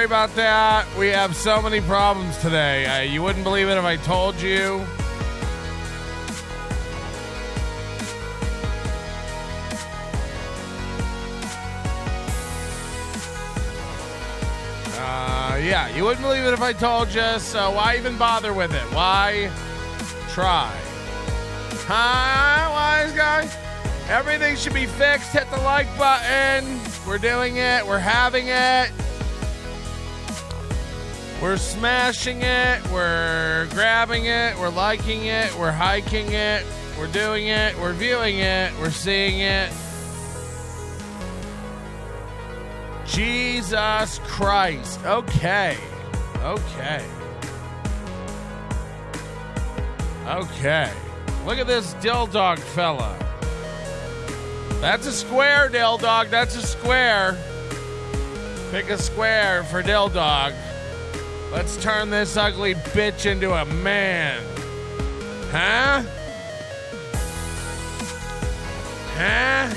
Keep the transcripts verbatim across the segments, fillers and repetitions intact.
sorry about that. We have so many problems today. Uh, you wouldn't believe it if I told you. Uh, yeah, you wouldn't believe it if I told you, so why even bother with it? Why try? Hi, wise guy. Everything should be fixed. Hit the like button. We're doing it. We're having it. We're smashing it. We're grabbing it. We're liking it. We're hiking it. We're doing it. We're viewing it. We're seeing it. Jesus Christ. Okay. Okay. Okay. Look at this dill dog fella. That's a square, dill dog. That's a square. Pick a square for dill dog. Let's turn this ugly bitch into a man. Huh? Huh?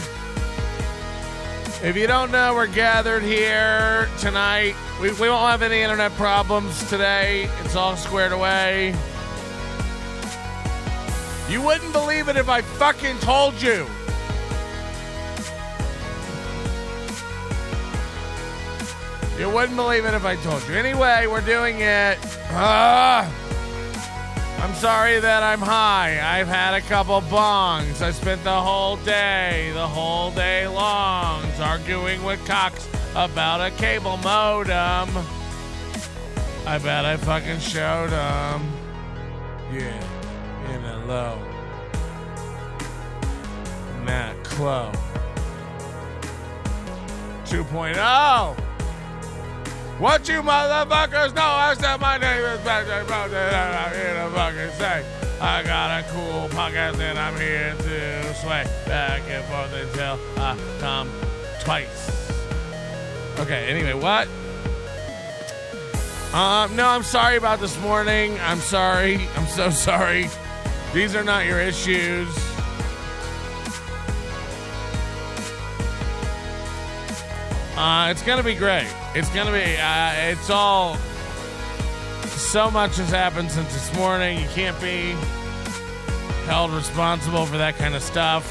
If you don't know, we're gathered here tonight. We, we won't have any internet problems today. It's all squared away. You wouldn't believe it if I fucking told you. You wouldn't believe it if I told you. Anyway, we're doing it. Ah, I'm sorry that I'm high. I've had a couple bongs. I spent the whole day, the whole day long, arguing with Cox about a cable modem. I bet I fucking showed him. Yeah, in a low. Matt Clow. two point oh. What you motherfuckers know? I said my name is Patrick Mountain, and I'm here to fucking say I got a cool podcast and I'm here to sway back and forth until I come twice. Okay, anyway, what? Um, no, I'm sorry about this morning. I'm sorry. I'm so sorry. These are not your issues. Uh, it's going to be great. It's going to be, uh, it's all, so much has happened since this morning. You can't be held responsible for that kind of stuff.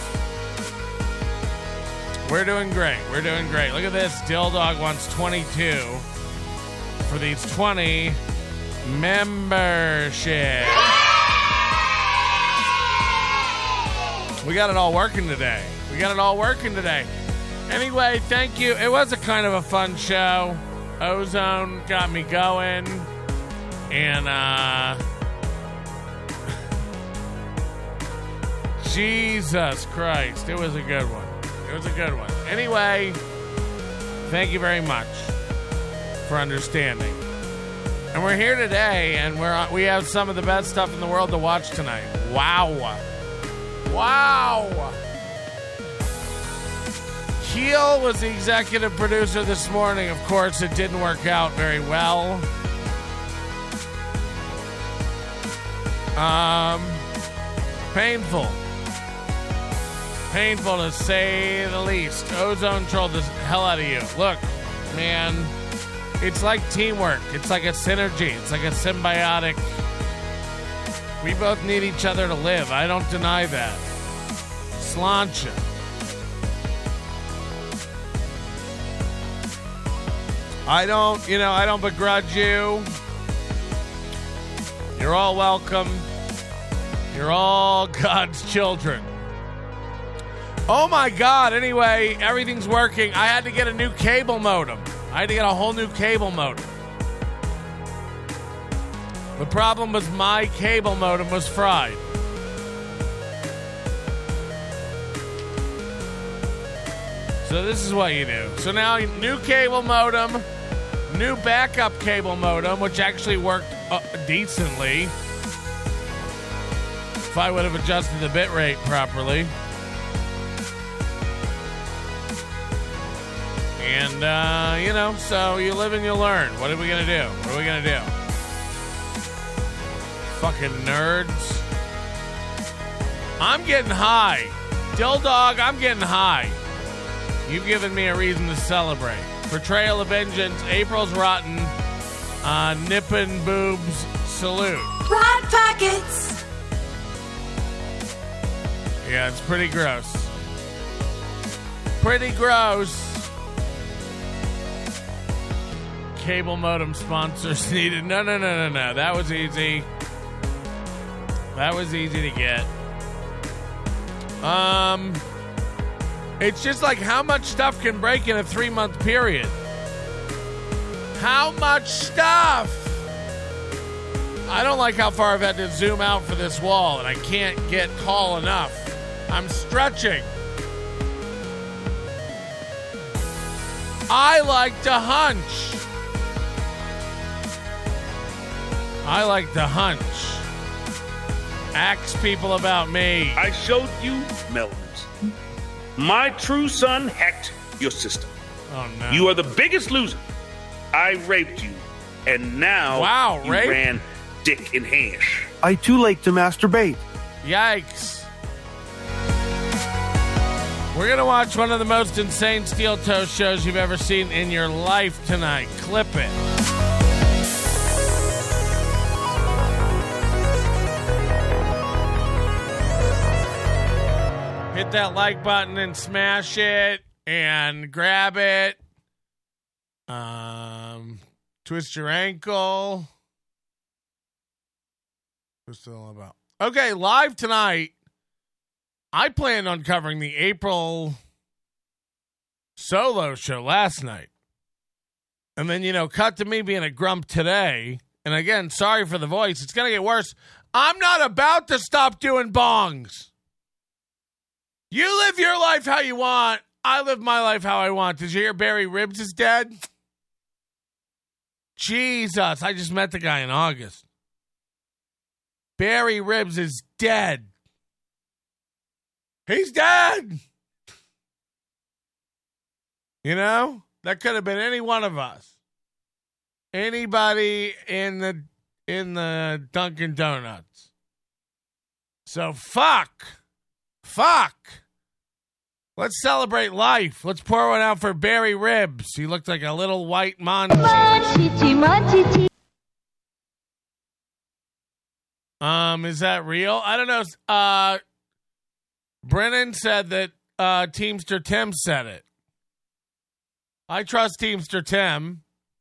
We're doing great. We're doing great. Look at this. Dill Dog wants twenty-two for these twenty memberships. We got it all working today. We got it all working today. Anyway, thank you. It was a kind of a fun show. Ozone got me going. And, uh... Jesus Christ. It was a good one. It was a good one. Anyway, thank you very much for understanding. And we're here today, and we're we have some of the best stuff in the world to watch tonight. Wow. Wow. Keel was the executive producer this morning. Of course, it didn't work out very well. Um, painful. Painful to say the least. Ozone trolled the hell out of you. Look, man, it's like teamwork. It's like a synergy. It's like a symbiotic. We both need each other to live. I don't deny that. Sláinte. I don't, you know, I don't begrudge you. You're all welcome. You're all God's children. Oh my God, anyway, everything's working. I had to get a new cable modem. I had to get a whole new cable modem. The problem was my cable modem was fried. So this is what you do. So now, new cable modem, new backup cable modem, which actually worked uh, decently. If I would have adjusted the bit rate properly. And, uh, you know, so you live and you learn. What are we going to do? What are we going to do? Fucking nerds. I'm getting high. Dill Dog, I'm getting high. You've given me a reason to celebrate. for Trail of Vengeance, April's Rotten, uh, Nippin' Boobs Salute. Rat Packets! Yeah, it's pretty gross. Pretty gross. Cable modem sponsors needed. No, no, no, no, no. That was easy. That was easy to get. Um, it's just like how much stuff can break in a three-month period. How much stuff? I don't like how far I've had to zoom out for this wall, and I can't get tall enough. I'm stretching. I like to hunch. I like to hunch. Ask people about me. I showed you melons. My true son hacked your system. Oh, no. You are the biggest loser. I raped you, and now wow, you rape? ran dick in hand. I too late to masturbate. Yikes. We're going to watch one of the most insane steel toe shows you've ever seen in your life tonight. Clip it. Hit that like button and smash it and grab it. Um, twist your ankle. What's it all about? Okay, live tonight. I planned on covering the April solo show last night. And then, you know, cut to me being a grump today. And again, sorry for the voice. It's going to get worse. I'm not about to stop doing bongs. You live your life how you want. I live my life how I want. Did you hear Barry Ribs is dead? Jesus, I just met the guy in August. Barry Ribs is dead. He's dead. You know, that could have been any one of us. Anybody in the in the Dunkin' Donuts. So fuck. Fuck. Let's celebrate life. Let's pour one out for Barry Ribs. He looked like a little white munchie. Um, is that real? I don't know. Uh, Brennan said that uh, Teamster Tim said it. I trust Teamster Tim,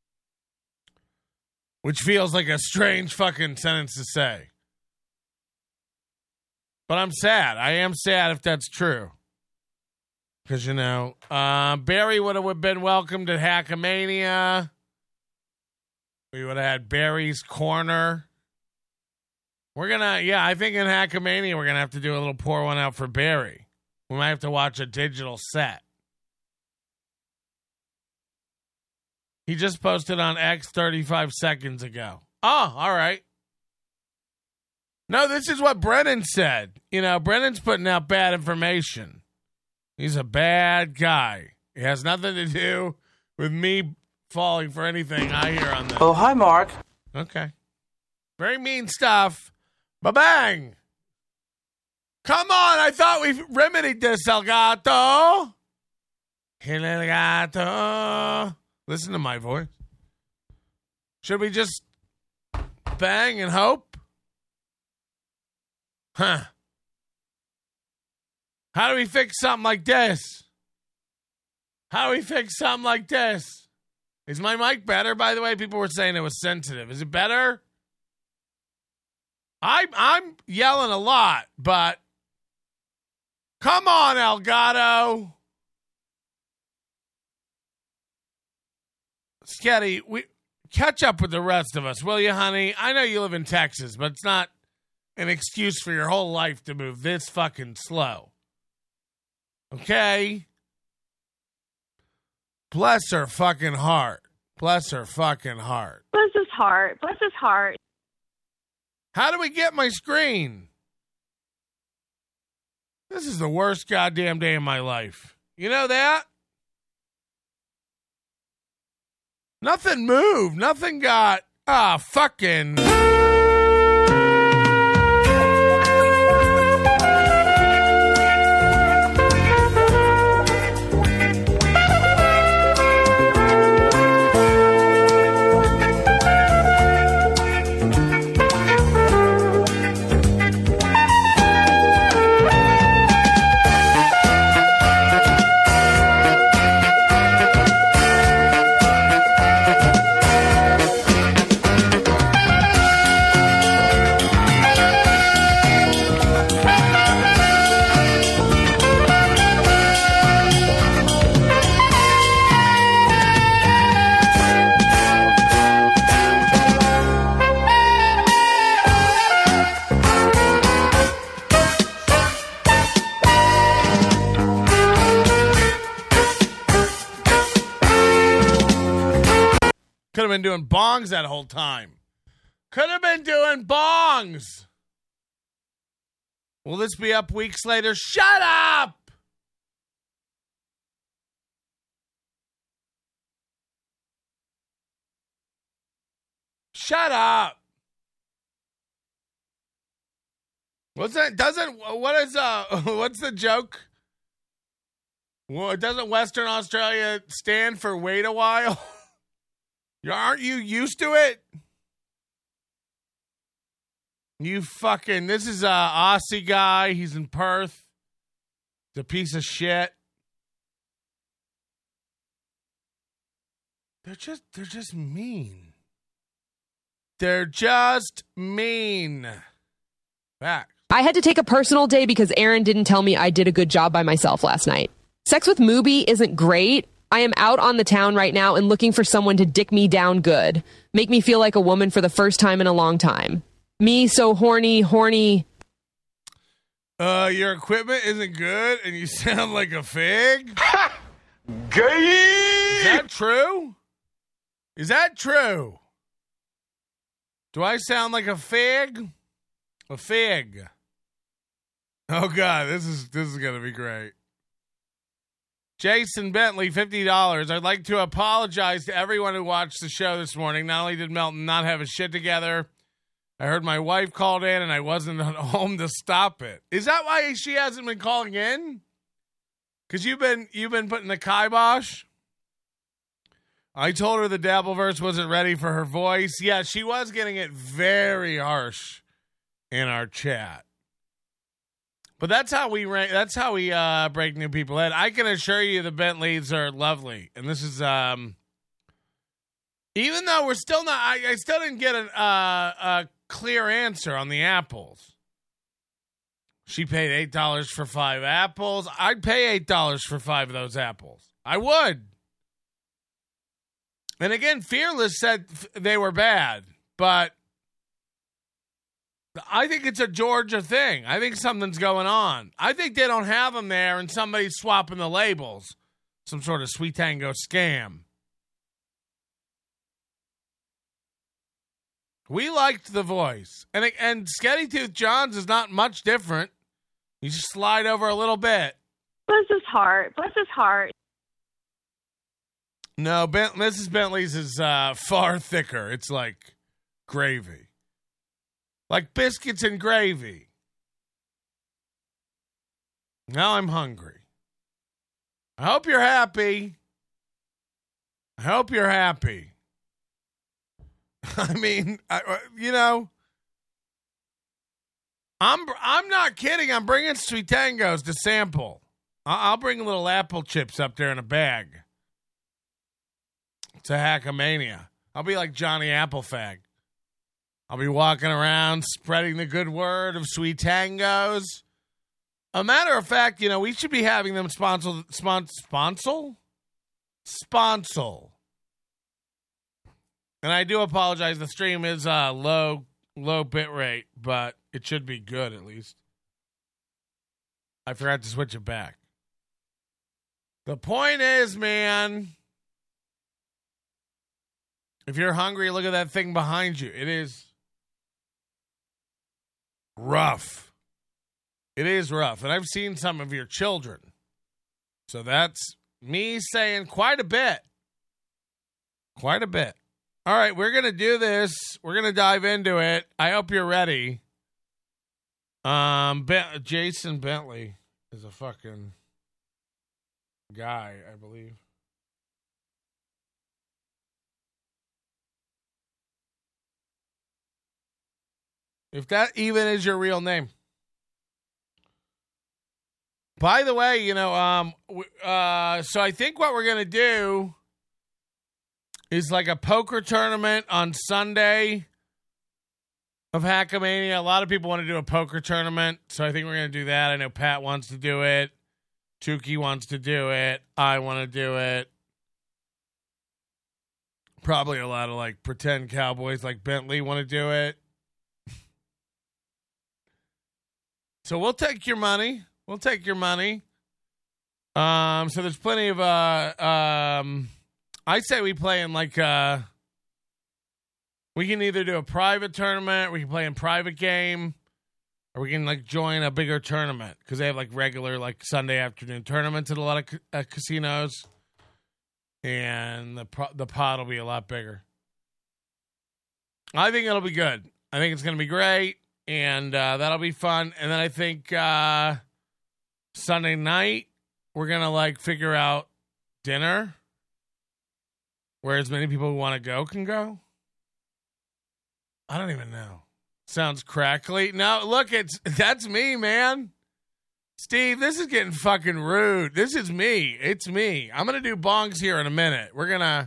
which feels like a strange fucking sentence to say. But I'm sad. I am sad if that's true. Because, you know, uh, Barry would have been welcomed at Hackamania. We would have had Barry's Corner. We're going to, yeah, I think in Hackamania we're going to have to do a little pour one out for Barry. We might have to watch a digital set. He just posted on X thirty-five seconds ago. Oh, all right. No, this is what Brennan said. You know, Brennan's putting out bad information. He's a bad guy. It has nothing to do with me falling for anything I hear on this. Oh, hi, Mark. Okay. Very mean stuff. Ba-bang! Come on, I thought we remedied this, El Gato. El Gato. Listen to my voice. Should we just bang and hope? Huh. How do we fix something like this? How do we fix something like this? Is my mic better, by the way? People were saying it was sensitive. Is it better? I, I'm yelling a lot, but come on, Elgato. Sketty, we catch up with the rest of us, will you, honey? I know you live in Texas, but it's not an excuse for your whole life to move this fucking slow. Okay? Bless her fucking heart. Bless her fucking heart. Bless his heart. Bless his heart. How do we get my screen? This is the worst goddamn day of my life. You know that? Nothing moved. Nothing got, ah, fucking... been doing bongs that whole time. Could have been doing bongs. Will this be up weeks later? Shut up! Shut up. What's that? Doesn't, what is, uh, what's the joke? Well, doesn't Western Australia stand for wait a while? Aren't you used to it? You fucking, this is a Aussie guy. He's in Perth. He's a piece of shit. They're just, they're just mean. They're just mean. Back. I had to take a personal day because Aaron didn't tell me I did a good job by myself last night. Sex with Mubi isn't great. I am out on the town right now and looking for someone to dick me down good. Make me feel like a woman for the first time in a long time. Me so horny, horny. Uh, your equipment isn't good and you sound like a fig? Gay! Is that true? Is that true? Do I sound like a fig? A fig. Oh God, this is this is gonna be great. Jason Bentley, fifty dollars. I'd like to apologize to everyone who watched the show this morning. Not only did Melton not have his shit together, I heard my wife called in and I wasn't home to stop it. Is that why she hasn't been calling in? Because you've been you've been putting the kibosh? I told her the Dabbleverse wasn't ready for her voice. Yeah, she was getting it very harsh in our chat. But that's how we rank, that's how we uh, break new people in. I can assure you the Bentleys are lovely. And this is, um, even though we're still not, I, I still didn't get an, uh, a clear answer on the apples. She paid eight dollars for five apples. I'd pay eight dollars for five of those apples. I would. And again, Fearless said they were bad, but I think it's a Georgia thing. I think something's going on. I think they don't have them there and somebody's swapping the labels. Some sort of Sweet Tango scam. We liked the voice. And and Skinny Tooth John's is not much different. You just slide over a little bit. Bless his heart. Bless his heart. No, ben, Missus Bentley's is uh, far thicker. It's like gravy. Like biscuits and gravy. Now I'm hungry. I hope you're happy. I hope you're happy. I mean, I, you know, I'm I'm not kidding. I'm bringing Sweet Tangos to sample. I'll bring little apple chips up there in a bag. It's a hackamania. I'll be like Johnny Applefag. I'll be walking around spreading the good word of Sweet Tangos. A matter of fact, you know, we should be having them sponsor, spon- sponsor? Sponsor. And I do apologize. The stream is uh, low, low bit rate, but it should be good at least. I forgot to switch it back. The point is, man, if you're hungry, look at that thing behind you. It is rough. It is rough. And I've seen some of your children. So that's me saying quite a bit. Quite a bit. All right, we're going to do this. We're going to dive into it. I hope you're ready. Um, ben- Jason Bentley is a fucking guy, I believe. If that even is your real name. By the way, you know, um, uh, so I think what we're going to do is like a poker tournament on Sunday of Hackamania. A lot of people want to do a poker tournament, so I think we're going to do that. I know Pat wants to do it. Tukey wants to do it. I want to do it. Probably a lot of like pretend cowboys like Bentley want to do it. So we'll take your money. We'll take your money. Um, so there's plenty of, uh, um, I say we play in like, uh, We can either do a private tournament, we can play in private game, or we can like join a bigger tournament because they have like regular like Sunday afternoon tournaments at a lot of ca- uh, casinos, and the pro- the pot will be a lot bigger. I think it'll be good. I think it's going to be great, and uh, that'll be fun. And then I think uh, Sunday night we're gonna like figure out dinner where as many people who want to go can go. I don't even know. Sounds crackly. No, look, it's that's me, man. Steve, this is getting fucking rude. This is me. It's me. I'm going to do bongs here in a minute. We're going to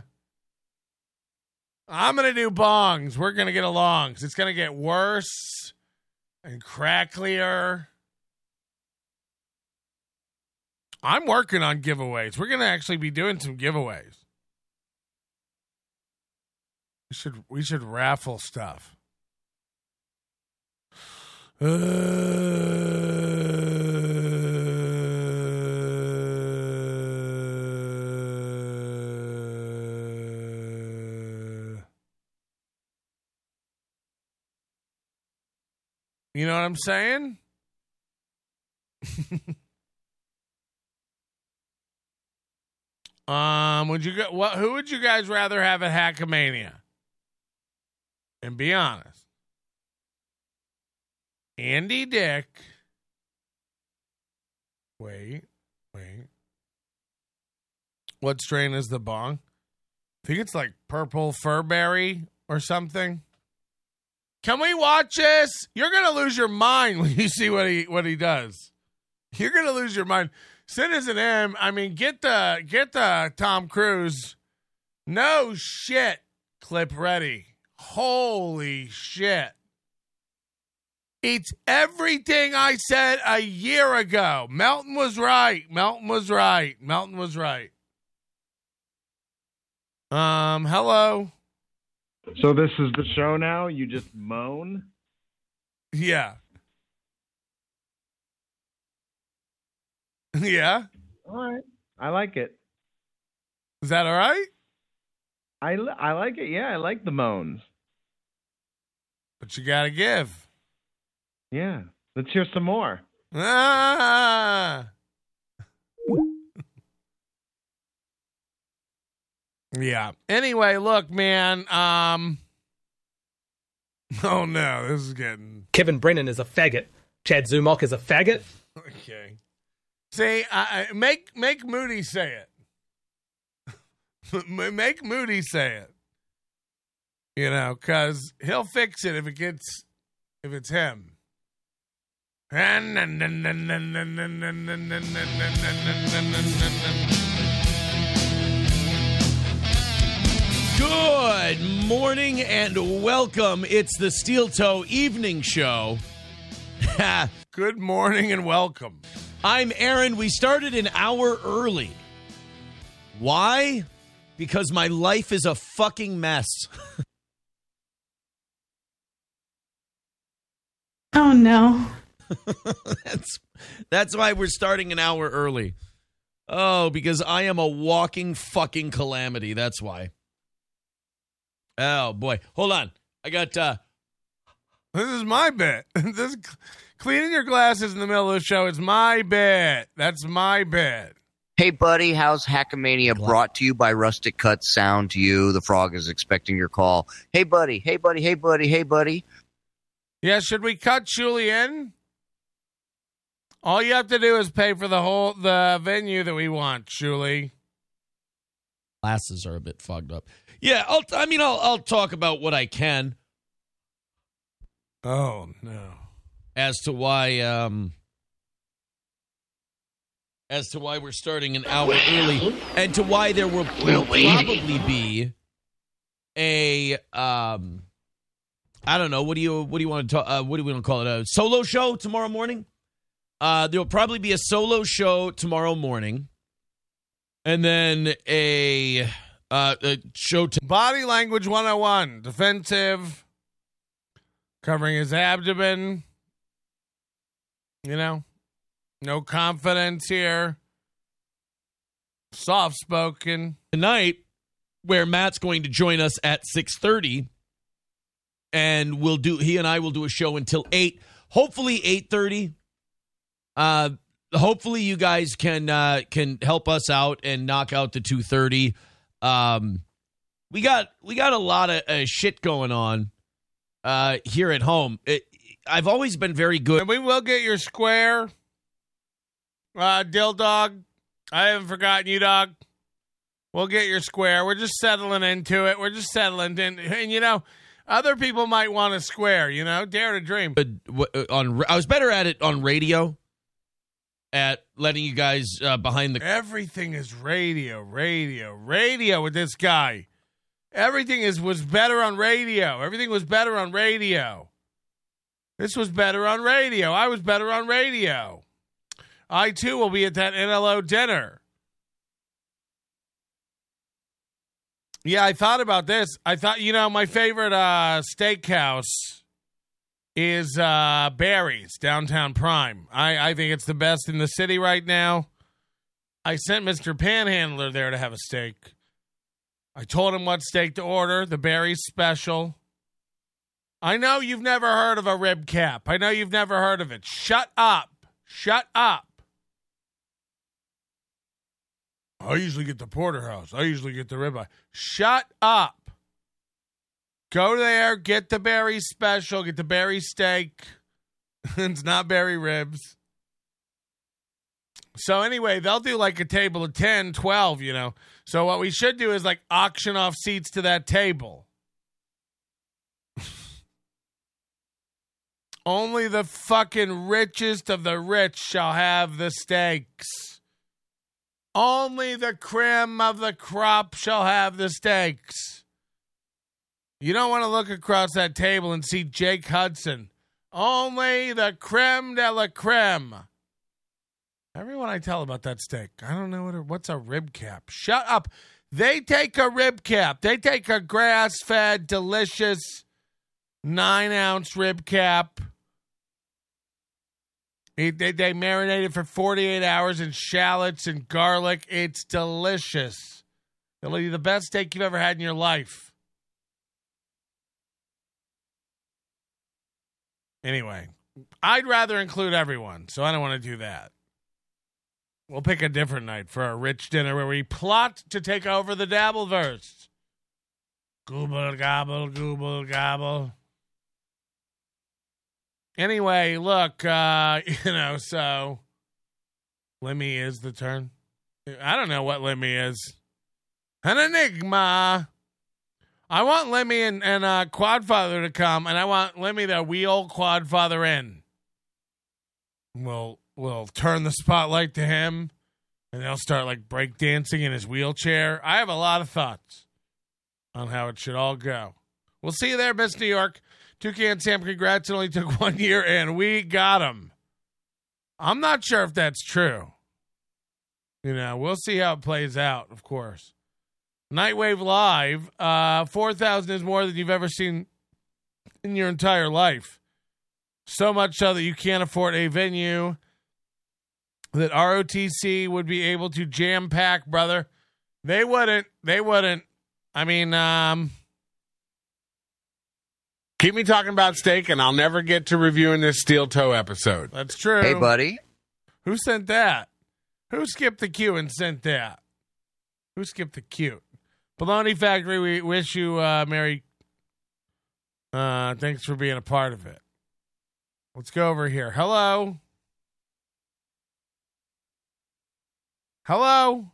I'm going to do bongs. We're going to get along. It's going to get worse and cracklier. I'm working on giveaways. We're going to actually be doing some giveaways. We should we should raffle stuff. Uh, you know what I'm saying? um, would you go? What? Who would you guys rather have at Hackamania? And be honest. Andy Dick. Wait, wait. What strain is the bong? I think it's like purple furberry or something. Can we watch this? You're gonna lose your mind when you see what he what he does. You're gonna lose your mind. Citizen M, I mean, get the get the Tom Cruise. No shit. Clip ready. Holy shit. It's everything I said a year ago. Melton was right. Melton was right. Melton was right. Um, hello. So this is the show now? You just moan? Yeah. Yeah. All right. I like it. Is that all right? I, I like it. Yeah, I like the moans. But you got to give. Yeah. Let's hear some more. Ah. Yeah. Anyway, look, man. Um. Oh, no. This is getting... Kevin Brennan is a faggot. Chad Zumach is a faggot. Okay. See, I, I, make make Moody say it. Make Moody say it. You know, because he'll fix it if it gets, if it's him. Good morning and welcome. It's the Steel Toe Evening Show. Good morning and welcome. I'm Aaron. We started an hour early. Why? Because my life is a fucking mess. Oh, no. that's that's why we're starting an hour early. Oh, because I am a walking fucking calamity. That's why. Oh, boy. Hold on. I got... uh This is my bit. This cleaning your glasses in the middle of the show is my bit. That's my bit. Hey, buddy, how's Hackamania brought to you by Rustic Cut Sound to you? The frog is expecting your call. Hey, buddy. Hey, buddy. Hey, buddy. Hey, buddy. Yeah, should we cut Shuli in? All you have to do is pay for the whole the venue that we want, Shuli. Glasses are a bit fogged up. Yeah, I'll, I mean, I'll, I'll talk about what I can. Oh, no. As to why, um, as to why we're starting an hour early, and to why there will, will probably be a, um, I don't know, what do you, what do you want to talk, uh, what do we want to call it, a solo show tomorrow morning? Uh, there will probably be a solo show tomorrow morning, and then a, uh, a show to Body Language one oh one, defensive, covering his abdomen. You know, no confidence here. Soft-spoken. Tonight, where Matt's going to join us at six thirty and we'll do. He and I will do a show until eight, hopefully eight thirty. Uh, hopefully you guys can uh, can help us out and knock out the two thirty. Um, we got we got a lot of uh, shit going on uh, here at home. It, I've always been very good. And we will get your square, uh, Dill Dog. I haven't forgotten you, dog. We'll get your square. We're just settling into it. We're just settling in. And, you know, other people might want a square, you know? Dare to dream. But on, I was better at it on radio, at letting you guys uh, behind the... Everything is radio, radio, radio with this guy. Everything is was better on radio. Everything was better on radio. This was better on radio. I was better on radio. I, too, will be at that N L O dinner. Yeah, I thought about this. I thought, you know, my favorite uh, steakhouse is uh, Barry's, downtown Prime. I, I think it's the best in the city right now. I sent Mister Panhandler there to have a steak. I told him what steak to order, the Barry's special. I know you've never heard of a rib cap. I know you've never heard of it. Shut up. Shut up. I usually get the porterhouse. I usually get the ribeye. Shut up. Go there, get the Barry special, get the Barry steak. It's not Barry ribs. So anyway, they'll do like a table of ten, twelve, you know. So what we should do is like auction off seats to that table. Only the fucking richest of the rich shall have the steaks. Only the creme of the crop shall have the steaks. You don't want to look across that table and see Jake Hudson. Only the creme de la creme. Everyone I tell about that steak, I don't know what a, what's a rib cap. Shut up. They take a rib cap. They take a grass-fed, delicious nine-ounce rib cap. They, they, they marinate it for forty-eight hours in shallots and garlic. It's delicious. It'll be the best steak you've ever had in your life. Anyway, I'd rather include everyone, so I don't want to do that. We'll pick a different night for a rich dinner where we plot to take over the Dabbleverse. Gooble, gobble, gooble, gobble. Anyway, look, uh, you know, so Lemmy is the turn. I don't know what Lemmy is. An enigma. I want Lemmy and, and uh, Quadfather to come, and I want Lemmy to wheel Quadfather in. We'll, we'll turn the spotlight to him, and they'll start, like, breakdancing in his wheelchair. I have a lot of thoughts on how it should all go. We'll see you there, Miss New York. Toucan Sam, congrats. It only took one year, and we got him. I'm not sure if that's true. You know, we'll see how it plays out, of course. Nightwave Live, uh, four thousand is more than you've ever seen in your entire life. So much so that you can't afford a venue that R O T C would be able to jam-pack, brother. They wouldn't. They wouldn't. I mean, um... keep me talking about steak, and I'll never get to reviewing this steel toe episode. That's true. Hey, buddy. Who sent that? Who skipped the queue and sent that? Who skipped the queue? Bologna Factory, we wish you uh, Merry. Uh, thanks for being a part of it. Let's go over here. Hello? Hello?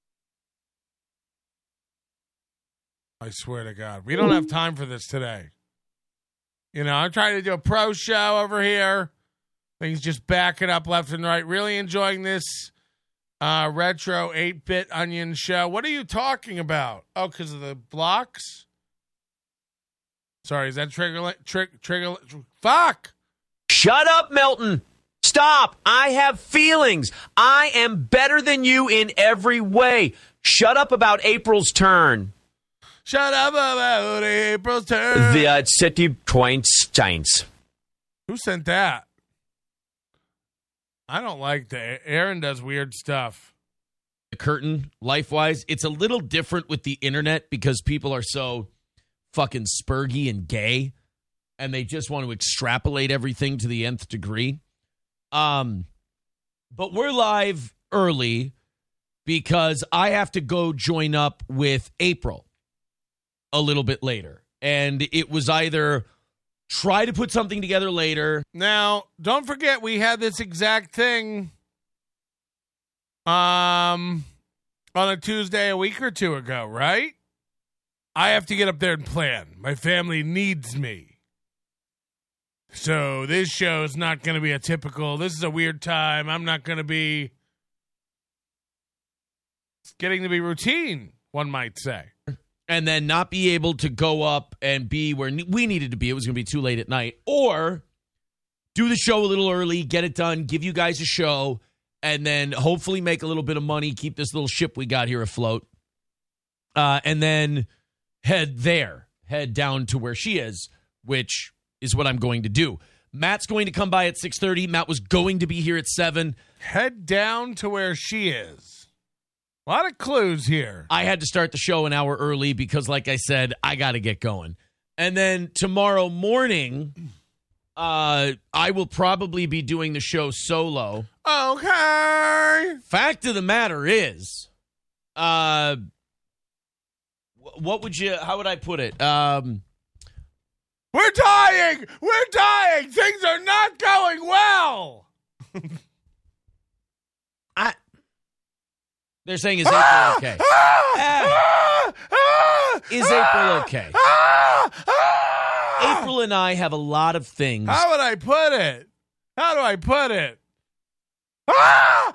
I swear to God. We don't have time for this today. You know, I'm trying to do a pro show over here. Things just backing up left and right. Really enjoying this uh, retro eight-bit onion show. What are you talking about? Oh, because of the blocks? Sorry, is that trigger? Trick, trigger? Fuck! Shut up, Milton. Stop. I have feelings. I am better than you in every way. Shut up about April's turn. Shut up about April's turn. The uh, city Tweinsteins. Who sent that? I don't like that. Aaron does weird stuff. The curtain, life-wise, it's a little different with the internet because people are so fucking spurgy and gay. and they just want to extrapolate everything to the nth degree. Um, but we're live early because I have to go join up with April a little bit later. And it was either try to put something together later. Now, don't forget we had this exact thing um, on a Tuesday a week or two ago, right? I have to get up there and plan. My family needs me. So this show is not going to be a typical, this is a weird time. I'm not going to be, it's getting to be routine, one might say. And then not be able to go up and be where we needed to be. It was going to be too late at night. Or do the show a little early, get it done, give you guys a show, and then hopefully make a little bit of money, keep this little ship we got here afloat. Uh, and then head there, head down to where she is, which is what I'm going to do. Matt's going to come by at six thirty. Matt was going to be here at seven. Head down to where she is. A lot of clues here. I had to start the show an hour early because, like I said, I got to get going. And then tomorrow morning, uh, I will probably be doing the show solo. Okay. Fact of the matter is, uh, what would you, how would I put it? Um, We're dying! We're dying! Things are not going well! I... They're saying, is April ah, okay? Ah, ah, ah, is April okay? Ah, ah, April and I have a lot of things. How would I put it? How do I put it? Ah,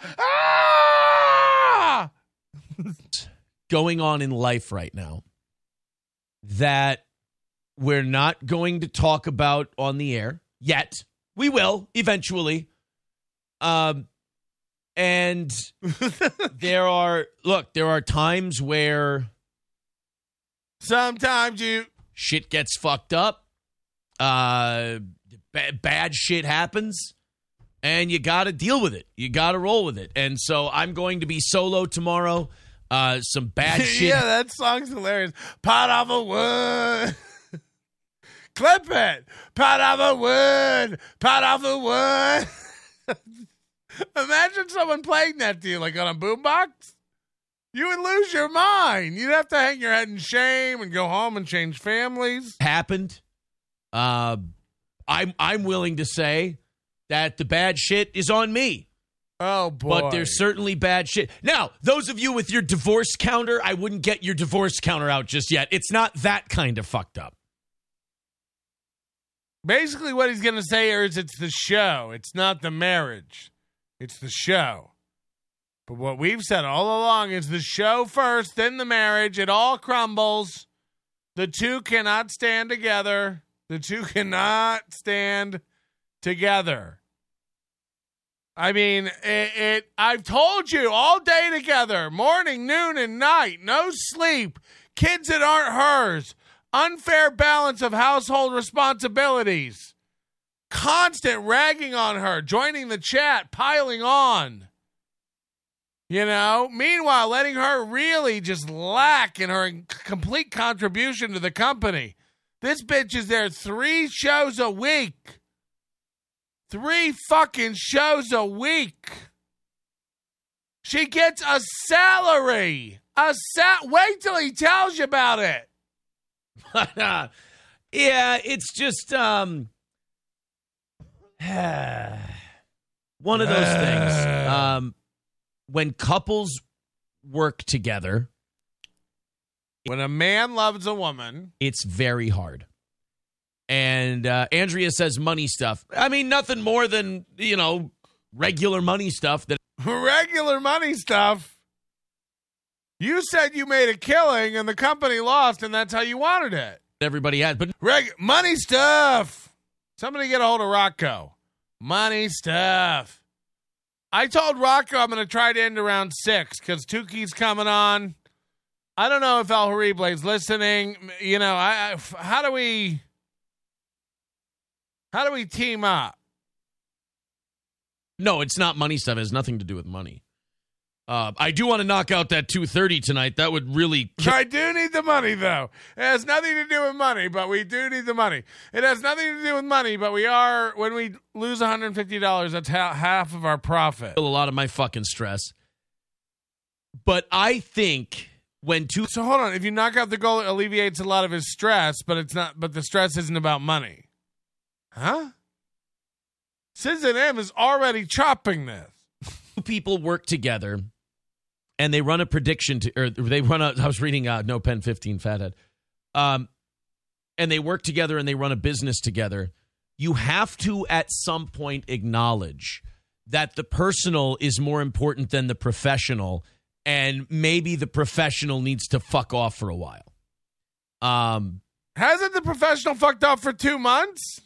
ah! Going on in life right now that we're not going to talk about on the air yet. We will eventually. Um, And there are, look, there are times where sometimes you shit gets fucked up. Uh, b- bad shit happens and you got to deal with it. You got to roll with it. And so I'm going to be solo tomorrow. Uh, some bad shit. Yeah, that song's hilarious. Pot off a wood. Clip it. Pot off a wood. Pot off a wood. Imagine someone playing that to you, like on a boombox. You would lose your mind. You'd have to hang your head in shame and go home and change families. Happened. Uh, I'm I'm willing to say that the bad shit is on me. Oh, boy. But there's certainly bad shit. Now, those of you with your divorce counter, I wouldn't get your divorce counter out just yet. It's not that kind of fucked up. Basically, what he's going to say here is it's the show. It's not the marriage. It's the show. But what we've said all along is the show first, then the marriage. It all crumbles. The two cannot stand together. The two cannot stand together. I mean, it, it. I've told you all day together, morning, noon, and night. No sleep. Kids that aren't hers. Unfair balance of household responsibilities. Constant ragging on her, joining the chat, piling on. You know, meanwhile, letting her really just lack in her complete contribution to the company. This bitch is there three shows a week. Three fucking shows a week. She gets a salary. A sal- Wait till he tells you about it. Yeah, it's just, um... one of those things. Um, when couples work together, when a man loves a woman, it's very hard. And uh, Andrea says money stuff. I mean, nothing more than, you know, regular money stuff. That regular money stuff. You said you made a killing and the company lost, and that's how you wanted it. Everybody has, but Reg- money stuff. Somebody get a hold of Rocco. Money stuff. I told Rocco I'm going to try to end around six because Tuki's coming on. I don't know if El Horrible's listening. You know, I, I how do we how do we team up? No, it's not money stuff. It has nothing to do with money. Uh, I do want to knock out that two thirty tonight. That would really kick- I do need the money, though. It has nothing to do with money, but we do need the money. It has nothing to do with money, but we are, when we lose one hundred fifty dollars, that's ha- half of our profit. a lot of my fucking stress. But I think when two... So hold on. If you knock out the goal, it alleviates a lot of his stress, but it's not. But the stress isn't about money. Huh? Sis and M is already chopping this. Two people work together, and they run a prediction to, or they run a, I was reading uh, No Pen fifteen, Fathead. Um, and they work together and they run a business together. You have to, at some point, acknowledge that the personal is more important than the professional, and maybe the professional needs to fuck off for a while. Um, Hasn't the professional fucked off for two months?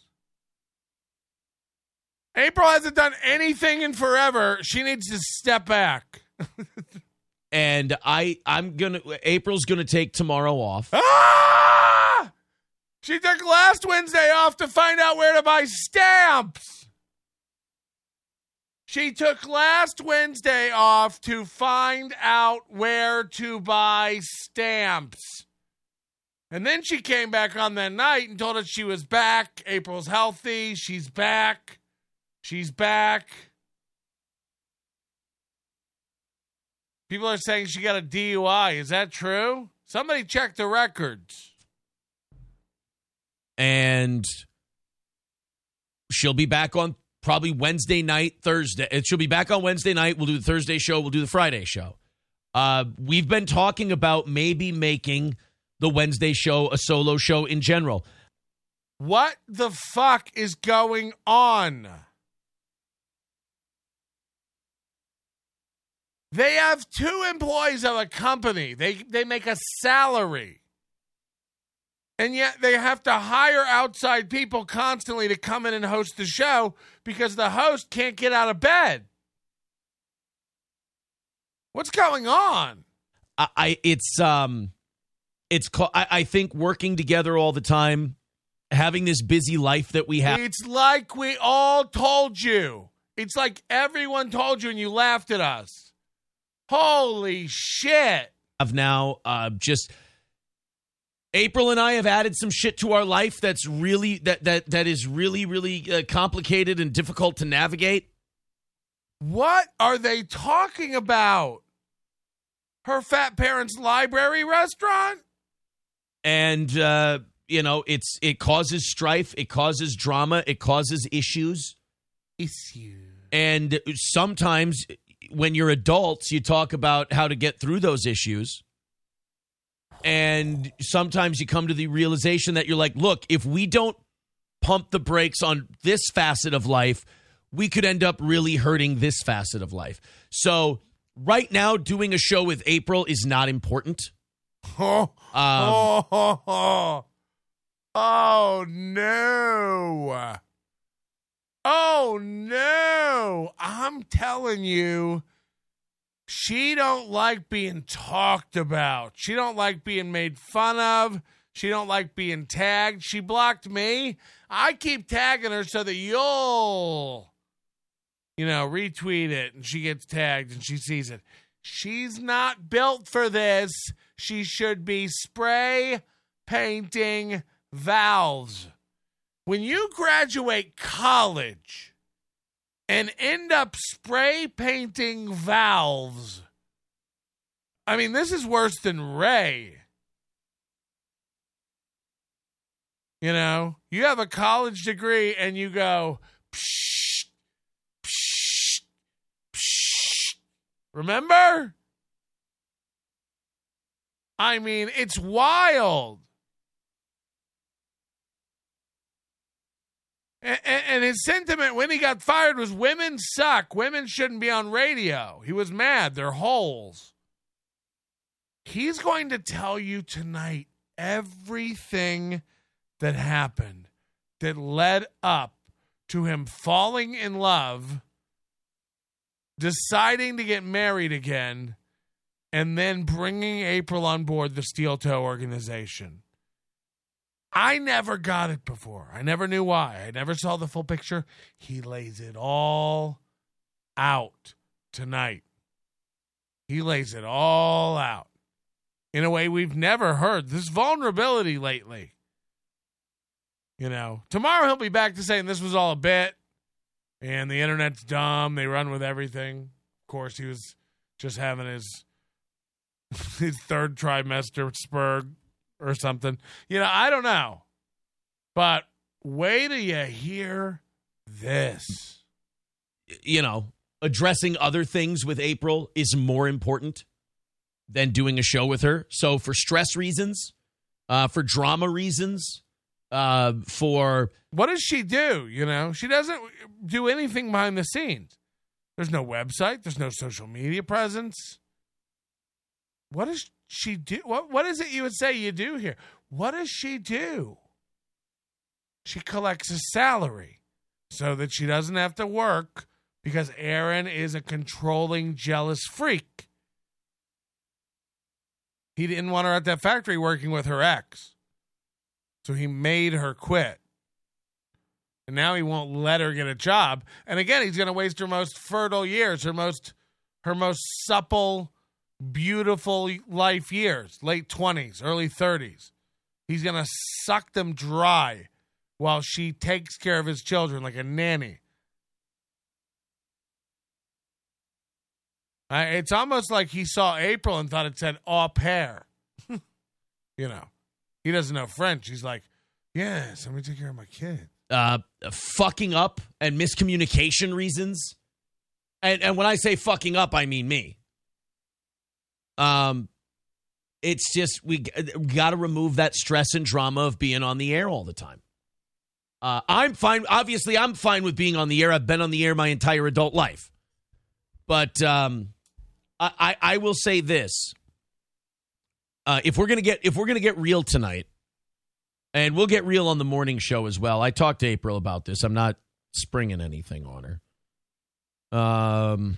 April hasn't done anything in forever. She needs to step back. and I, I'm gonna. April's gonna take tomorrow off. Ah! She took last Wednesday off to find out where to buy stamps. She took last Wednesday off to find out where to buy stamps. And then she came back on that night and told us she was back. April's healthy. She's back. She's back. People are saying she got a D U I. Is that true? Somebody check the records. And she'll be back on probably Wednesday night, Thursday. She'll be back on Wednesday night. We'll do the Thursday show. We'll do the Friday show. Uh, we've been talking about maybe making the Wednesday show a solo show in general. What the fuck is going on? They have two employees of a company. They they make a salary. And yet they have to hire outside people constantly to come in and host the show because the host can't get out of bed. What's going on? I, I it's um it's I, I think working together all the time, having this busy life that we have. It's like we all told you. It's like everyone told you and you laughed at us. Holy shit. Of now, uh, just April and I have added some shit to our life that's really that that that is really really uh, complicated and difficult to navigate. What are they talking about? Her fat parents' library restaurant? And uh, you know, it's it causes strife, it causes drama, it causes issues. Issues. And sometimes when you're adults, you talk about how to get through those issues. And sometimes you come to the realization that you're like, look, if we don't pump the brakes on this facet of life, we could end up really hurting this facet of life. So right now, doing a show with April is not important. Oh, um, oh, oh, oh. oh no. Oh, no. I'm telling you, she don't like being talked about. She don't like being made fun of. She don't like being tagged. She blocked me. I keep tagging her so that you'll, you know, retweet it, and she gets tagged and she sees it. She's not built for this. She should be spray painting valves. When you graduate college and end up spray painting valves, I mean, this is worse than Ray. You know, you have a college degree and you go, psh, psh, psh. Remember? I mean, it's wild. And, and his sentiment when he got fired was women suck. Women shouldn't be on radio. He was mad. They're holes. He's going to tell you tonight everything that happened that led up to him falling in love, deciding to get married again, and then bringing April on board the Steel Toe organization. I never got it before. I never knew why. I never saw the full picture. He lays it all out tonight. He lays it all out in a way we've never heard. This vulnerability lately. You know, tomorrow he'll be back to saying this was all a bit and the internet's dumb. They run with everything. Of course, he was just having his his third trimester spur or something. You know, I don't know. But wait till you hear this. You know, addressing other things with April is more important than doing a show with her. So for stress reasons, uh, for drama reasons, uh, for... What does she do, you know? She doesn't do anything behind the scenes. There's no website. There's no social media presence. What does she do? What What is it you would say you do here? What does she do? She collects a salary so that she doesn't have to work because Aaron is a controlling, jealous freak. He didn't want her at that factory working with her ex. So he made her quit. And now he won't let her get a job. And again, he's going to waste her most fertile years, her most her most supple, beautiful life years, late twenties, early thirties. He's going to suck them dry while she takes care of his children like a nanny. Uh, it's almost like he saw April and thought it said au pair. You know, he doesn't know French. He's like, yeah, somebody take care of my kid. Uh, fucking up and miscommunication reasons. And and when I say fucking up, I mean me. Um, it's just, we, we got to remove that stress and drama of being on the air all the time. Uh, I'm fine. Obviously, I'm fine with being on the air. I've been on the air my entire adult life. But um, I, I, I will say this: uh, if we're gonna get if we're gonna get real tonight, and we'll get real on the morning show as well. I talked to April about this. I'm not springing anything on her. Um,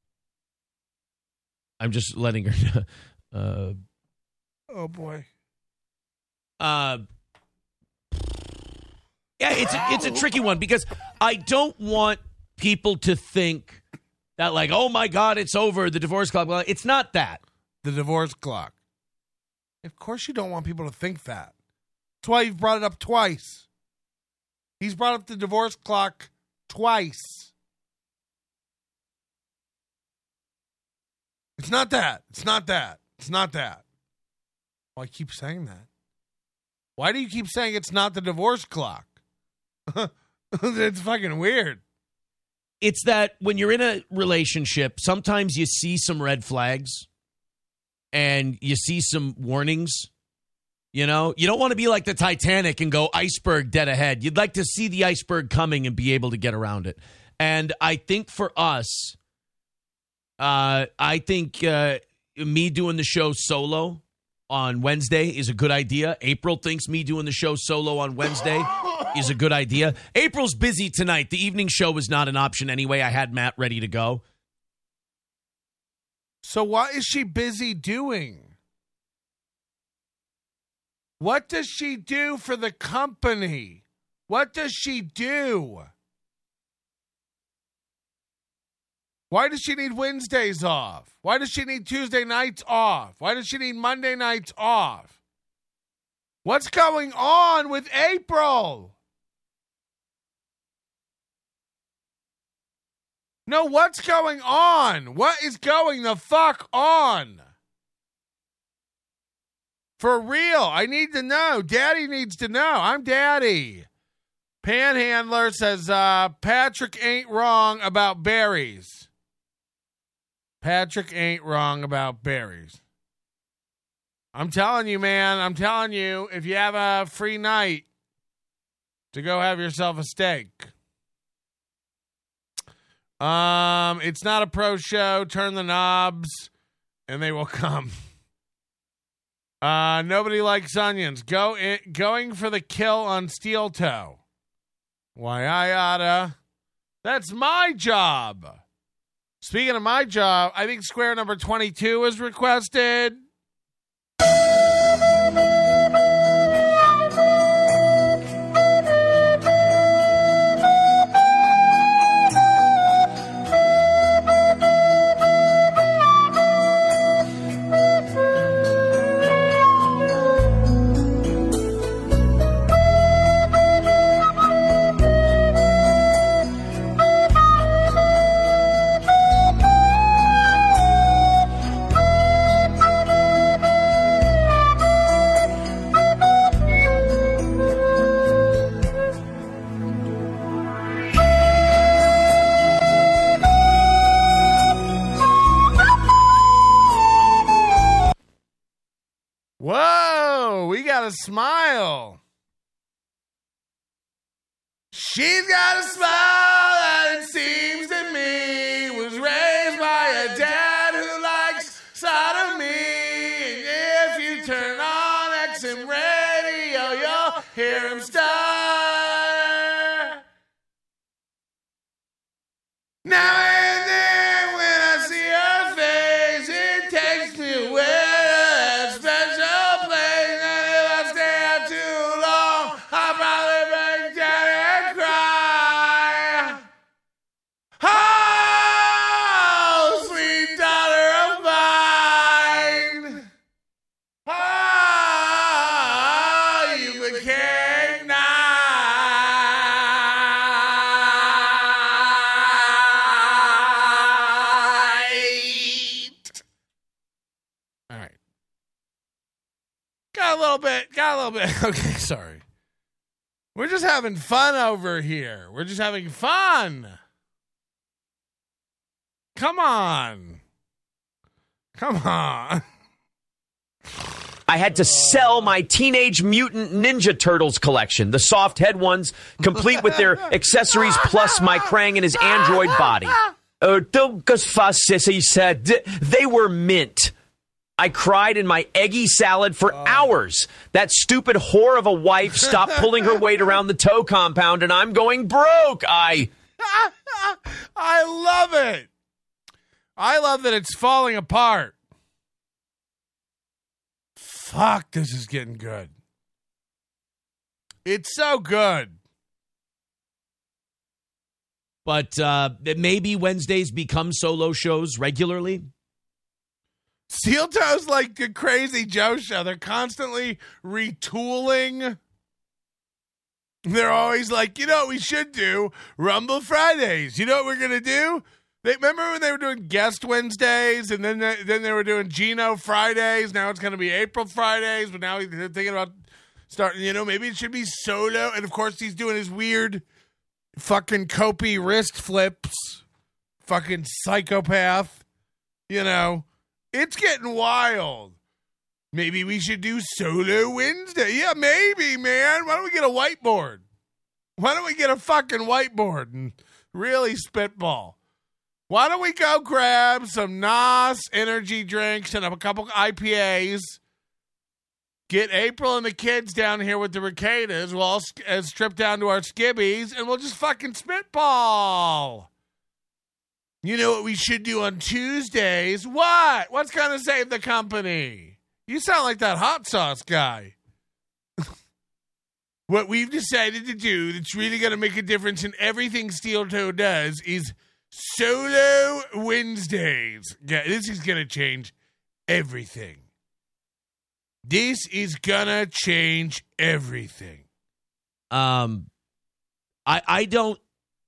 I'm just letting her. uh, oh boy. Uh. Yeah, it's a, it's a tricky one because I don't want people to think that, like, oh my God, it's over, the divorce clock. It's not that. The divorce clock. Of course you don't want people to think that. That's why you've brought it up twice. He's brought up the divorce clock twice. It's not that. It's not that. It's not that. Well, I keep saying that. Why do you keep saying it's not the divorce clock? It's fucking weird. It's that when you're in a relationship, sometimes you see some red flags and you see some warnings. You know, you don't want to be like the Titanic and go iceberg dead ahead. You'd like to see the iceberg coming and be able to get around it. And I think for us, uh, I think uh, me doing the show solo on Wednesday is a good idea. April thinks me doing the show solo on Wednesday is a good idea. April's busy tonight. The evening show was not an option anyway. I had Matt ready to go. So what is she busy doing? What does she do for the company? What does she do? Why does she need Wednesdays off? Why does she need Tuesday nights off? Why does she need Monday nights off? What's going on with April? No, what's going on? What is going the fuck on? For real, I need to know. Daddy needs to know. I'm Daddy. Panhandler says, uh, Patrick ain't wrong about berries. Patrick ain't wrong about berries. I'm telling you, man. I'm telling you, if you have a free night to go have yourself a steak. Um, it's not a pro show. Turn the knobs and they will come. Uh, nobody likes onions. Go in, going for the kill on Steel Toe. Why I oughta. That's my job. Speaking of my job, I think square number twenty-two is requested. smile. She's got a smile that it seems to me was raised by a dad who likes sodomy. If you turn on X M radio, you'll hear him stutter. Now and then when I see her face, it takes me away to that special place. And if I stay out too long, I'll probably break down and cry. Oh, sweet daughter of mine. Oh, you became night. All right. Got a little bit, got a little bit. Okay, sorry. We're just having fun over here. We're just having fun. Come on. Come on. I had to sell my Teenage Mutant Ninja Turtles collection, the soft head ones, complete with their accessories plus my Krang and his android body. Uh, don't go fast, he said. They were mint. I cried in my eggy salad for hours. That stupid whore of a wife stopped pulling her weight around the tow compound, and I'm going broke. I... I love it. I love that it's falling apart. Fuck, this is getting good. It's so good. But uh, maybe Wednesdays become solo shows regularly. Steel Toe's like the Crazy Joe show. They're constantly retooling. They're always like, you know what we should do? Rumble Fridays. You know what we're going to do? They, remember when they were doing Guest Wednesdays, and then they, then they were doing Gino Fridays? Now it's going to be April Fridays, but now they're thinking about starting, you know, maybe it should be solo. And, of course, he's doing his weird fucking Kopi wrist flips. Fucking psychopath. You know, it's getting wild. Maybe we should do Solo Wednesday. Yeah, maybe, man. Why don't we get a whiteboard? Why don't we get a fucking whiteboard and really spitball? Why don't we go grab some N O S energy drinks and a couple I P As, get April and the kids down here with the Ricadas, we'll all uh, strip down to our skibbies, and we'll just fucking spitball. You know what we should do on Tuesdays? What? What's going to save the company? You sound like that hot sauce guy. What we've decided to do that's really going to make a difference in everything Steel Toe does is Solo Wednesdays. Yeah, this is going to change everything. This is going to change everything. Um, I I don't...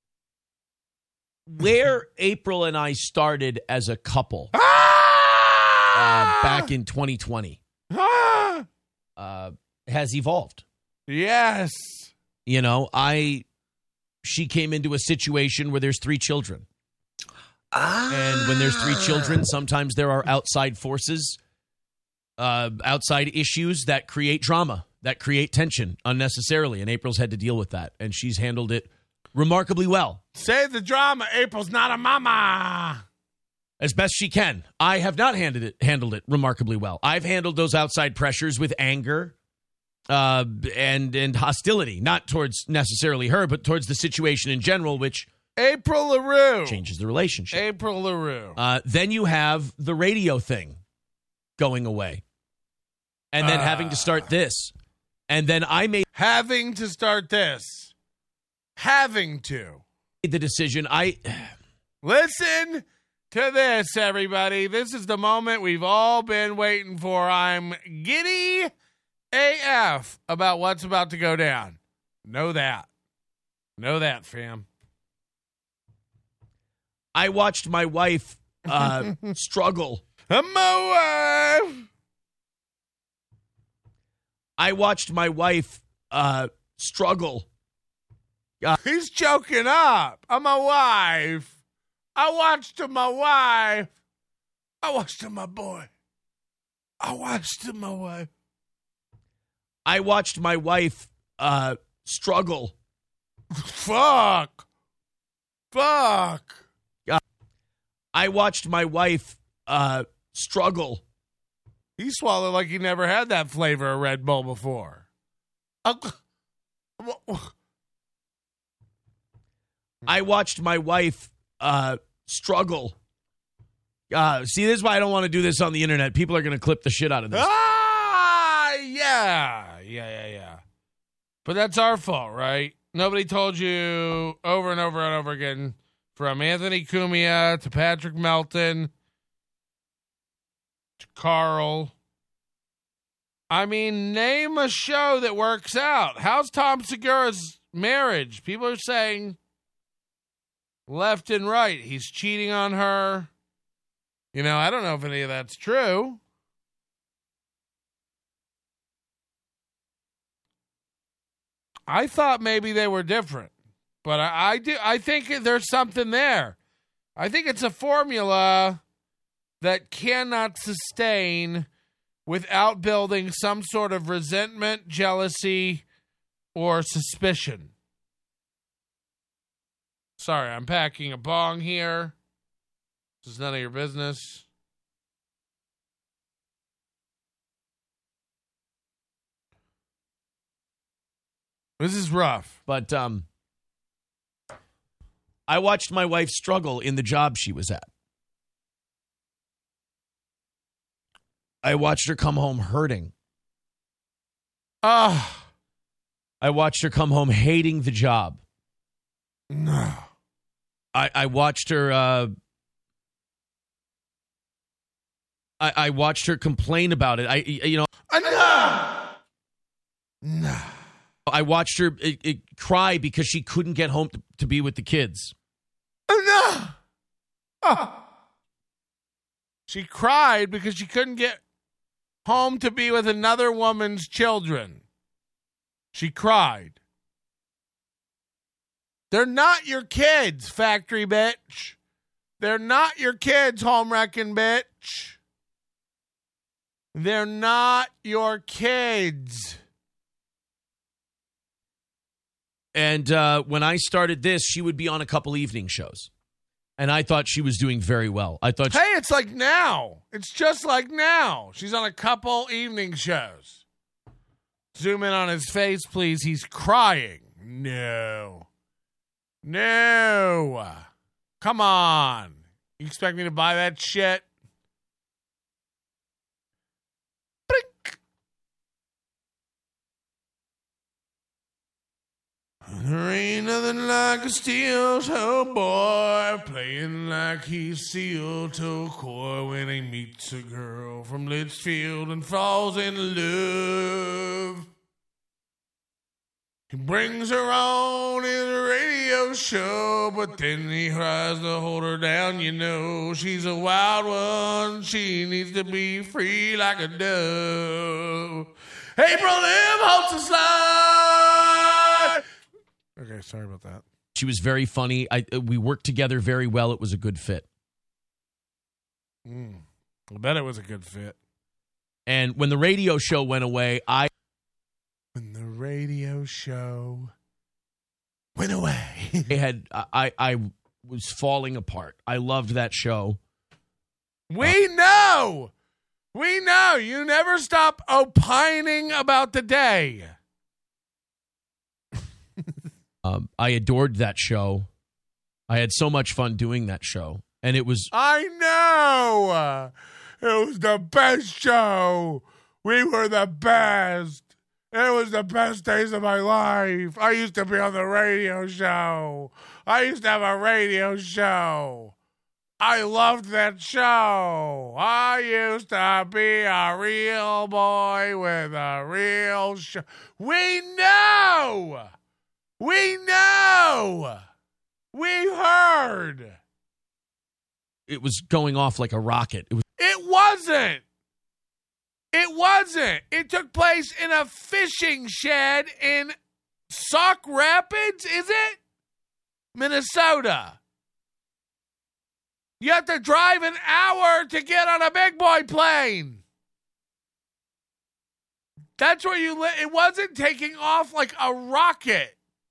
Where April and I started as a couple ah! uh, back in twenty twenty ah! uh, has evolved. Yes. You know, I... She came into a situation where there's three children. Ah. And when there's three children, sometimes there are outside forces, uh, outside issues that create drama, that create tension unnecessarily. And April's had to deal with that. And she's handled it remarkably well. Save the drama. April's not a mama. As best she can. I have not handled it, handled it remarkably well. I've handled those outside pressures with anger. Uh, and and hostility, not towards necessarily her, but towards the situation in general, which April LaRue changes the relationship. April LaRue. Uh, then you have the radio thing going away, and then uh, having to start this, and then I made having to start this, having to the decision. I listen to this, everybody. This is the moment we've all been waiting for. I'm giddy A F about what's about to go down. Know that. Know that, fam. I watched my wife uh, struggle. My wife. I watched my wife uh, struggle. Uh, He's choking up. I'm my wife. I watched to my wife. I watched to my boy. I watched to my wife. I watched my wife uh, struggle. Fuck. Fuck. Uh, I watched my wife uh, struggle. He swallowed like he never had that flavor of Red Bull before. Uh, I watched my wife uh, struggle. Uh, see, this is why I don't want to do this on the internet. People are going to clip the shit out of this. Ah, yeah. Yeah, yeah, yeah. But that's our fault, right? Nobody told you over and over and over again, from Anthony Cumia to Patrick Melton to Carl. I mean, name a show that works out. How's Tom Segura's marriage? People are saying left and right, he's cheating on her. You know, I don't know if any of that's true. I thought maybe they were different, but I, I do. I think there's something there. I think it's a formula that cannot sustain without building some sort of resentment, jealousy, or suspicion. Sorry, I'm packing a bong here. This is none of your business. This is rough. But um, I watched my wife struggle in the job she was at. I watched her come home hurting. Ah. I watched her come home hating the job. No. I, I watched her... Uh, I, I watched her complain about it. I, you know... No. No. I watched her it, it, cry because she couldn't get home to, to be with the kids. No. Oh. She cried because she couldn't get home to be with another woman's children. She cried. They're not your kids, factory bitch. They're not your kids, home wrecking bitch. They're not your kids. And uh, when I started this, she would be on a couple evening shows. And I thought she was doing very well. I thought, hey, she- it's like now. It's just like now. She's on a couple evening shows. Zoom in on his face, please. He's crying. No. No. Come on. You expect me to buy that shit? Brink. There ain't nothing like a steel toe boy playing like he's steel toe coy when he meets a girl from Litchfield and falls in love. He brings her on his radio show, but then he tries to hold her down. You know, she's a wild one. She needs to be free like a dove. April Lim holds a slide. Okay, sorry about that. She was very funny. I we worked together very well. It was a good fit. Mm, I bet it was a good fit. And when the radio show went away, I... When the radio show went away. I had I I was falling apart. I loved that show. We uh, know. We know. You never stop opining about the day. um, I adored that show. I had so much fun doing that show. And it was... I know. It was the best show. We were the best. It was the best days of my life. I used to be on the radio show. I used to have a radio show. I loved that show. I used to be a real boy with a real show. We know. We know. We heard. It was going off like a rocket. It was. It wasn't. It wasn't. It took place in a fishing shed in Sauk Rapids, is it? Minnesota. You have to drive an hour to get on a big boy plane. That's where you li- it wasn't taking off like a rocket.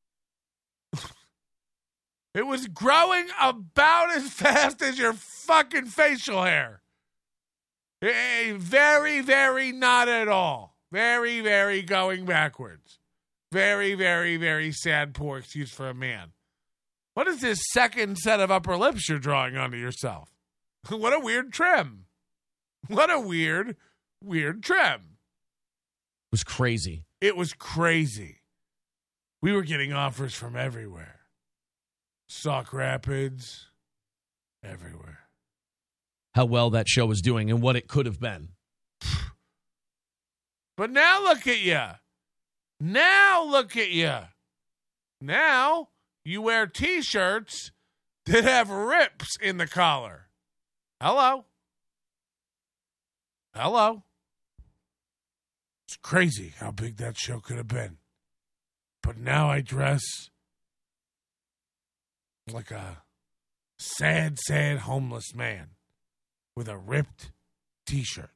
It was growing about as fast as your fucking facial hair. Eh, very, very not at all. Very, very going backwards. Very, very, very sad, poor excuse for a man. What is this second set of upper lips you're drawing onto yourself? What a weird trim. What a weird, weird trim. It was crazy. It was crazy. We were getting offers from everywhere. Sauk Rapids, everywhere. How well that show was doing and what it could have been. But now look at you. Now look at you. Now you wear T-shirts that have rips in the collar. Hello. Hello. It's crazy how big that show could have been. But now I dress like a sad, sad homeless man with a ripped T-shirt.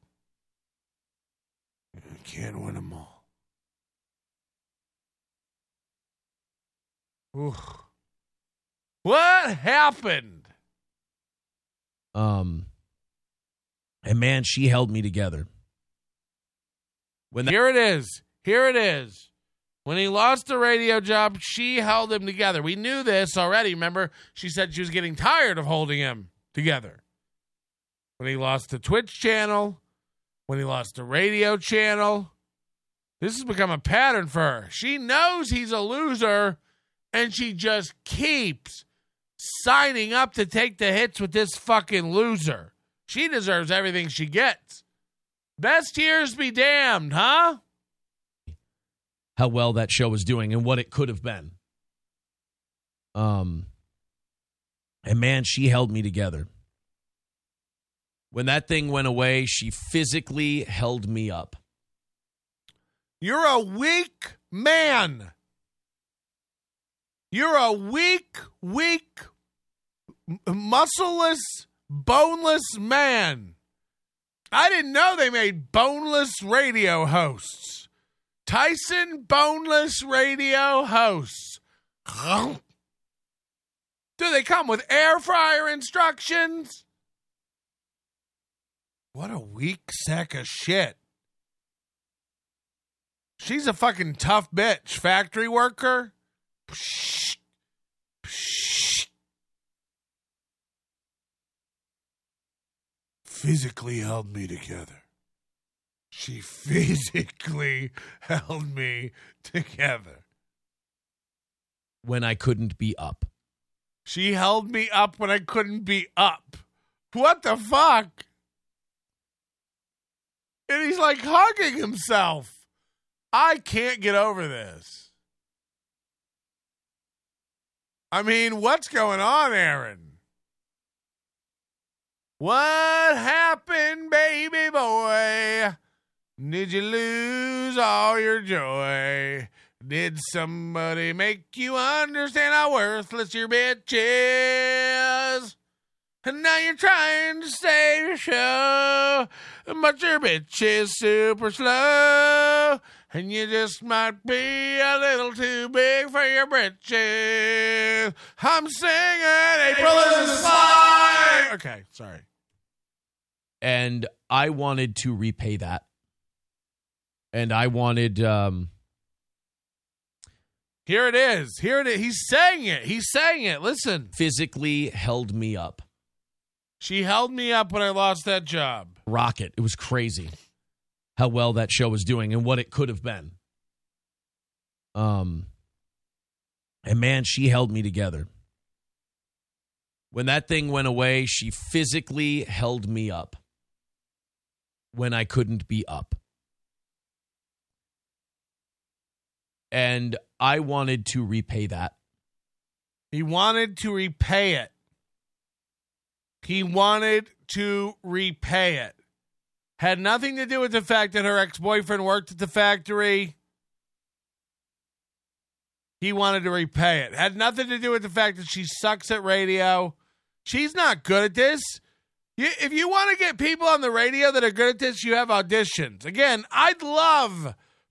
I can't win them all. Ooh. What happened? Um, and man, she held me together. When that- Here it is. Here it is. When he lost the radio job, she held him together. We knew this already. Remember, she said she was getting tired of holding him together. When he lost the Twitch channel, when he lost the radio channel, this has become a pattern for her. She knows he's a loser, and she just keeps signing up to take the hits with this fucking loser. She deserves everything she gets. Best years be damned, huh? How well that show was doing and what it could have been. Um, and man, she held me together. When that thing went away, she physically held me up. You're a weak man. You're a weak, weak, muscleless, boneless man. I didn't know they made boneless radio hosts. Tyson boneless radio hosts. Do they come with air fryer instructions? What a weak sack of shit. She's a fucking tough bitch. Factory worker. Psh, psh. Physically held me together. She physically held me together. When I couldn't be up. She held me up when I couldn't be up. What the fuck? And he's like hugging himself. I can't get over this. I mean, what's going on, Aaron? What happened, baby boy? Did you lose all your joy? Did somebody make you understand how worthless your bitch is? And now you're trying to save your show, but your bitch is super slow, and you just might be a little too big for your britches. I'm singing April is a slide. Okay, sorry. And I wanted to repay that. And I wanted... Um, Here it is. Here it is. He's saying it. He's saying it. Listen. Physically held me up. She held me up when I lost that job. Rocket. It was crazy how well that show was doing and what it could have been. Um, and man, she held me together. When that thing went away, she physically held me up when I couldn't be up. And I wanted to repay that. He wanted to repay it. He wanted to repay it. Had nothing to do with the fact that her ex-boyfriend worked at the factory. He wanted to repay it. Had nothing to do with the fact that she sucks at radio. She's not good at this. You, if you want to get people on the radio that are good at this, you have auditions. Again, I'd love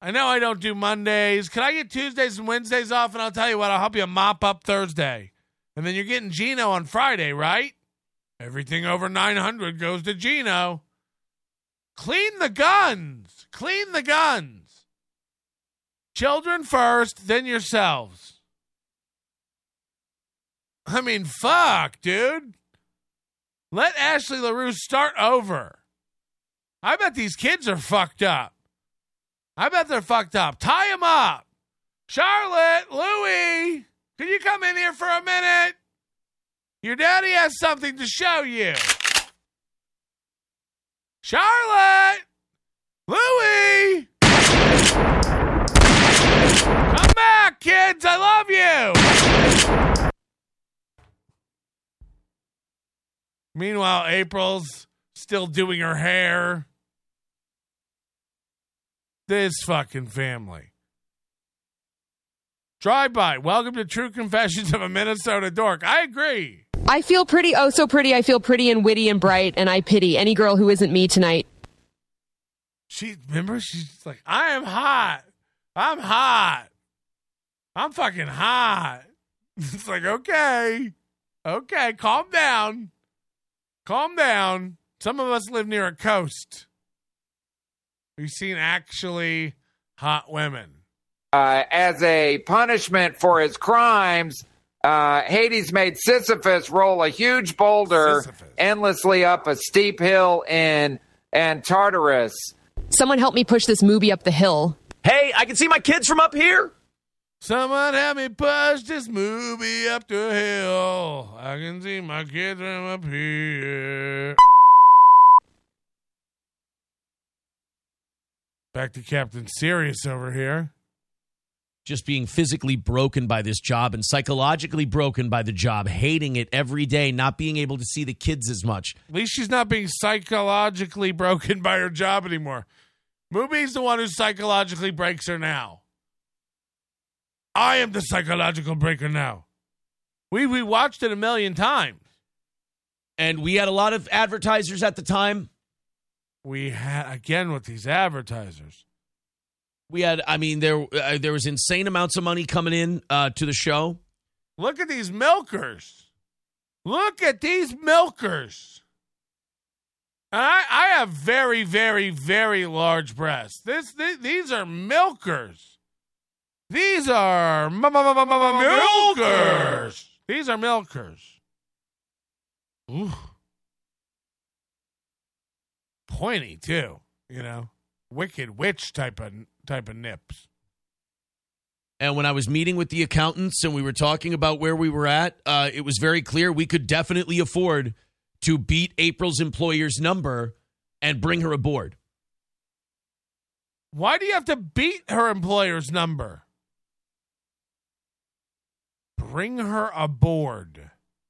I know I don't do Mondays. Can I get Tuesdays and Wednesdays off? And I'll tell you what, I'll help you mop up Thursday. And then you're getting Gino on Friday, right? Everything over nine hundred goes to Gino. Clean the guns. Clean the guns. Children first, then yourselves. I mean, fuck, dude. Let Ashley LaRue start over. I bet these kids are fucked up. I bet they're fucked up. Tie them up. Charlotte, Louie, can you come in here for a minute? Your daddy has something to show you. Charlotte, Louie, come back, kids. I love you. Meanwhile, April's still doing her hair. This fucking family. Drive-by. Welcome to True Confessions of a Minnesota Dork. I agree. I feel pretty, oh so pretty. I feel pretty and witty and bright, and I pity any girl who isn't me tonight. She, remember, she's like, I am hot. I'm hot. I'm fucking hot. It's like, okay. Okay, calm down. Calm down. Some of us live near a coast. We've seen actually hot women. Uh, as a punishment for his crimes, uh, Hades made Sisyphus roll a huge boulder Sisyphus. endlessly up a steep hill in Antartarus. Someone help me push this movie up the hill. Hey, I can see my kids from up here. Someone help me push this movie up the hill. I can see my kids from up here. Back to Captain Serious over here. Just being physically broken by this job and psychologically broken by the job, hating it every day, not being able to see the kids as much. At least she's not being psychologically broken by her job anymore. Mubi's the one who psychologically breaks her now. I am the psychological breaker now. We we watched it a million times. And we had a lot of advertisers at the time. We had, again, with these advertisers. We had, I mean, there uh, there was insane amounts of money coming in uh, to the show. Look at these milkers. Look at these milkers. And I, I have very, very, very large breasts. This, this These are milkers. These are m- m- m- m- milkers. These are milkers. Ooh. Pointy, too, you know. Wicked witch type of type of nips. And when I was meeting with the accountants and we were talking about where we were at, uh, it was very clear we could definitely afford to beat April's employer's number and bring her aboard. Why do you have to beat her employer's number? Bring her aboard.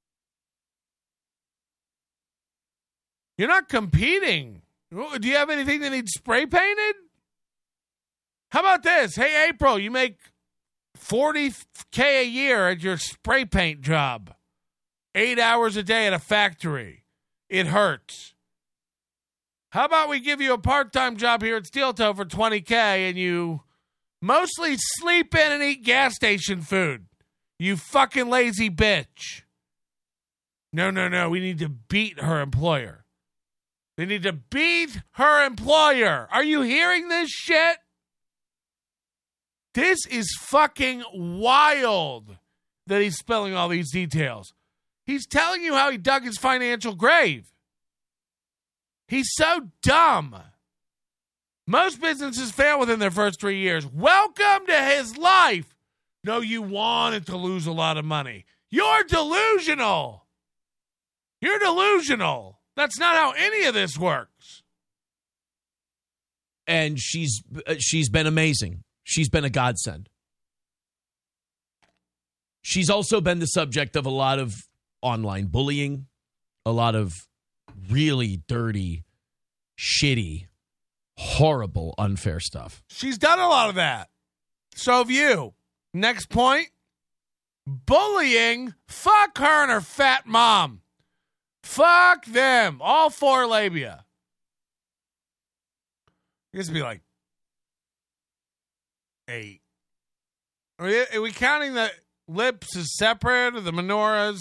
You're not competing. Do you have anything that needs spray painted? How about this? Hey, April, you make forty K a year at your spray paint job. Eight hours a day at a factory. It hurts. How about we give you a part-time job here at Steel Toe for twenty K and you mostly sleep in and eat gas station food? You fucking lazy bitch. No, no, no. We need to beat her employer. They need to beat her employer. Are you hearing this shit? This is fucking wild that he's spilling all these details. He's telling you how he dug his financial grave. He's so dumb. Most businesses fail within their first three years. Welcome to his life. No, you wanted to lose a lot of money. You're delusional. You're delusional. That's not how any of this works. And she's uh, she's been amazing. She's been a godsend. She's also been the subject of a lot of online bullying, a lot of really dirty, shitty, horrible, unfair stuff. She's done a lot of that. So have you. Next point. Bullying. Fuck her and her fat mom. Fuck them. All four labia. You used to be like, eight. Are we, are we counting the lips as separate or the menorahs?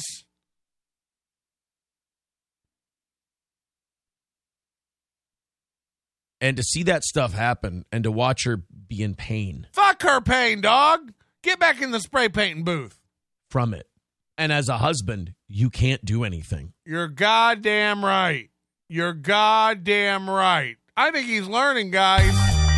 And to see that stuff happen and to watch her be in pain. Fuck her pain, dog. Get back in the spray painting booth. From it. And as a husband, you can't do anything. You're goddamn right. You're goddamn right. I think he's learning, guys.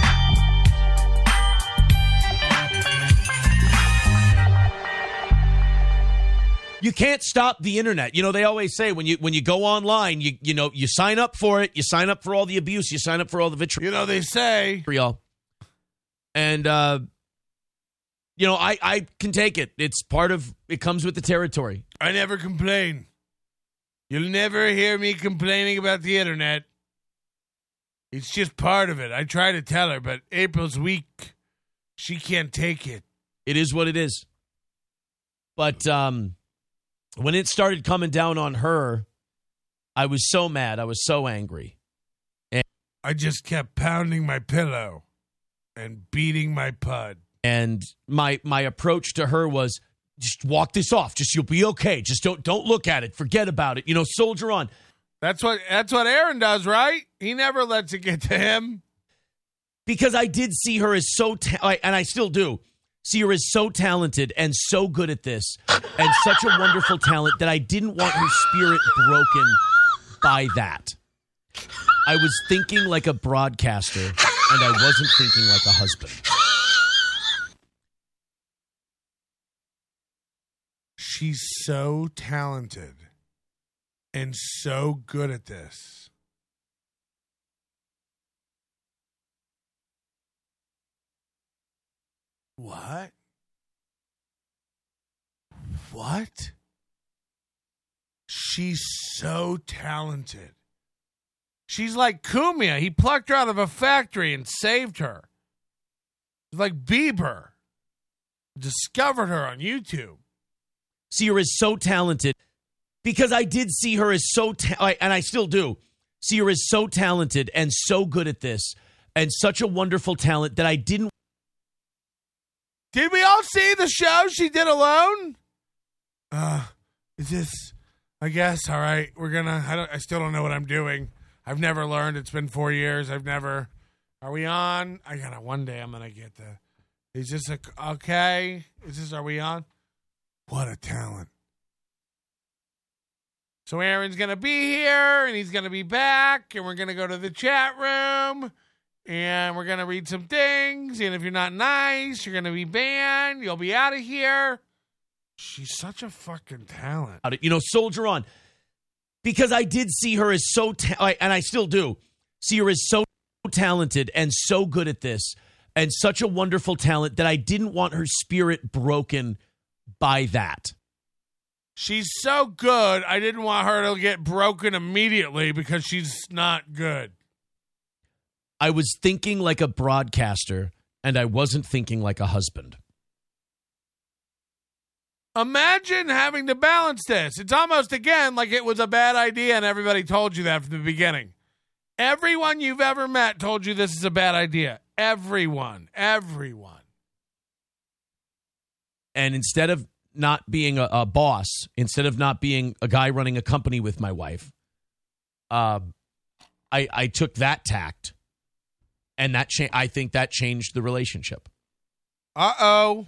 You can't stop the internet. You know, they always say when you when you go online, you you know, you sign up for it, you sign up for all the abuse, you sign up for all the vitriol. You know, they say. And, uh, you know, I, I can take it. It's part of, it comes with the territory. I never complain. You'll never hear me complaining about the internet. It's just part of it. I try to tell her, but April's weak. She can't take it. It is what it is. But um, when it started coming down on her, I was so mad. I was so angry. And I just kept pounding my pillow and beating my pud. And my my approach to her was, just walk this off. Just you'll be okay. Just don't don't look at it. Forget about it. You know, soldier on. That's what that's what Aaron does, right? He never lets it get to him. Because I did see her as so, ta- and I still do, see her as so talented and so good at this and such a wonderful talent that I didn't want her spirit broken by that. I was thinking like a broadcaster, and I wasn't thinking like a husband. She's so talented and so good at this. What? What? She's so talented. She's like Kumia. He plucked her out of a factory and saved her. It's like Bieber. Discovered her on YouTube. See her as so talented. Because I did see her as so, ta- and I still do, see her as so talented and so good at this and such a wonderful talent that I didn't. Did we all see the show she did alone? Uh, is this, I guess, all right, we're gonna, I, don't, I still don't know what I'm doing. I've never learned. It's been four years. I've never, are we on? I gotta, one day I'm gonna get the, is this a, okay? Is this, are we on? What a talent. So Aaron's gonna be here, and he's gonna be back, and we're gonna go to the chat room. And we're going to read some things. And if you're not nice, you're going to be banned. You'll be out of here. She's such a fucking talent. You know, soldier on. Because I did see her as so, ta- and I still do, see her as so talented and so good at this and such a wonderful talent that I didn't want her spirit broken by that. She's so good, I didn't want her to get broken immediately because she's not good. I was thinking like a broadcaster, and I wasn't thinking like a husband. Imagine having to balance this. It's almost, again, like it was a bad idea, and everybody told you that from the beginning. Everyone you've ever met told you this is a bad idea. Everyone. Everyone. And instead of not being a, a boss, instead of not being a guy running a company with my wife, uh, I, I took that tact. And that cha- I think that changed the relationship. Uh-oh.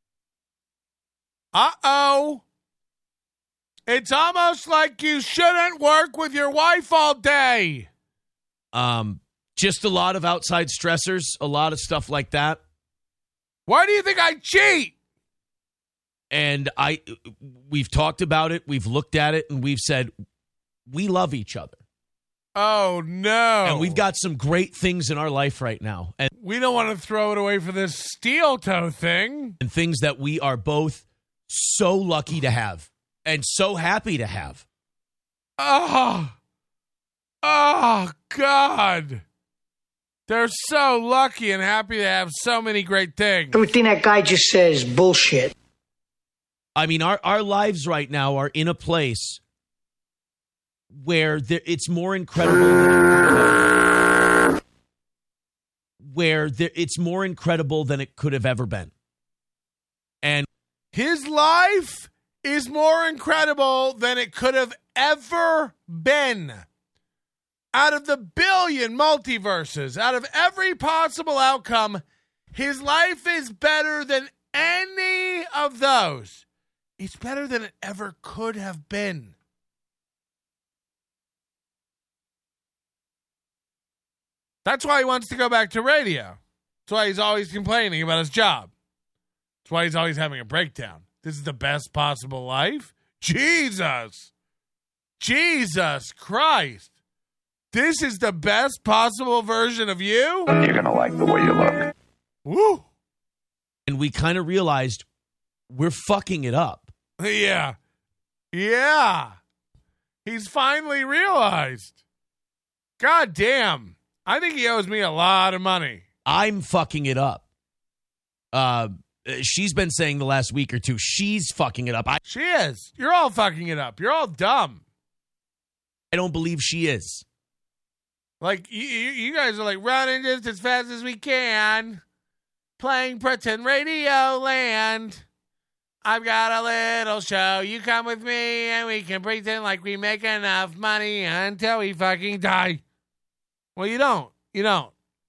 Uh-oh. It's almost like you shouldn't work with your wife all day. Um, just a lot of outside stressors, a lot of stuff like that. Why do you think I cheat? And I, we've talked about it, we've looked at it, and we've said, we love each other. Oh, no. And we've got some great things in our life right now. And we don't want to throw it away for this steel toe thing. And things that we are both so lucky to have and so happy to have. Oh, oh, God. They're so lucky and happy to have so many great things. Everything that guy just says is bullshit. I mean, our, our lives right now are in a place where there, it's more incredible than where there, it's more incredible than it could have ever been. And his life is more incredible than it could have ever been. Out of the billion multiverses, out of every possible outcome, his life is better than any of those. It's better than it ever could have been. That's why he wants to go back to radio. That's why he's always complaining about his job. That's why he's always having a breakdown. This is the best possible life? Jesus! Jesus Christ! This is the best possible version of you? You're going to like the way you look. Woo! And we kind of realized we're fucking it up. Yeah. Yeah. He's finally realized. God damn. I think he owes me a lot of money. I'm fucking it up. Uh, she's been saying the last week or two, she's fucking it up. I, she is. You're all fucking it up. You're all dumb. I don't believe she is. Like, you, you guys are like running just as fast as we can, playing pretend radio land. I've got a little show. You come with me and we can pretend like we make enough money until we fucking die. Well, you don't. You don't.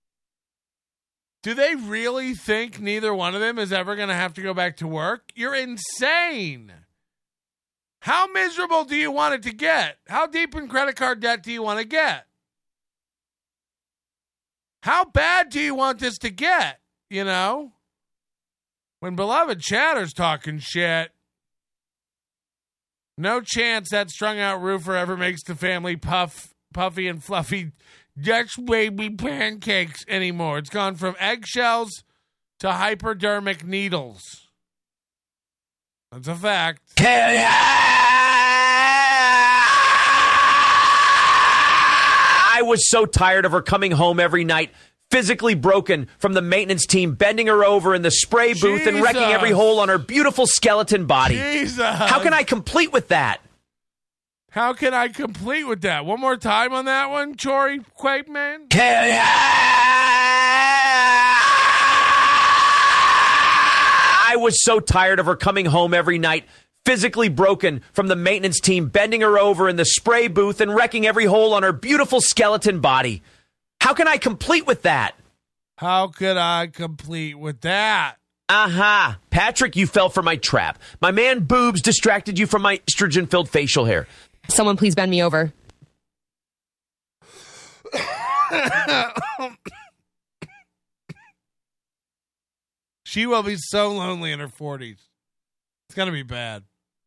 Do they really think neither one of them is ever going to have to go back to work? You're insane. How miserable do you want it to get? How deep in credit card debt do you want to get? How bad do you want this to get? You know? When beloved Chatter's talking shit, no chance that strung out roofer ever makes the family puff, puffy and fluffy Dutch baby pancakes anymore. It's gone from eggshells to hypodermic needles. That's a fact. Hell yeah! I was so tired of her coming home every night, physically broken from the maintenance team, bending her over in the spray booth Jesus. and wrecking every hole on her beautiful skeleton body. Jesus. How can I complete with that? How can I complete with that? One more time on that one, Chory Quapeman? Hell yeah! I was so tired of her coming home every night, physically broken from the maintenance team, bending her over in the spray booth and wrecking every hole on her beautiful skeleton body. How can I complete with that? How could I complete with that? Aha. Uh-huh. Patrick, you fell for my trap. My man boobs distracted you from my estrogen-filled facial hair. Someone please bend me over. She will be so lonely in her forties. It's going to be bad.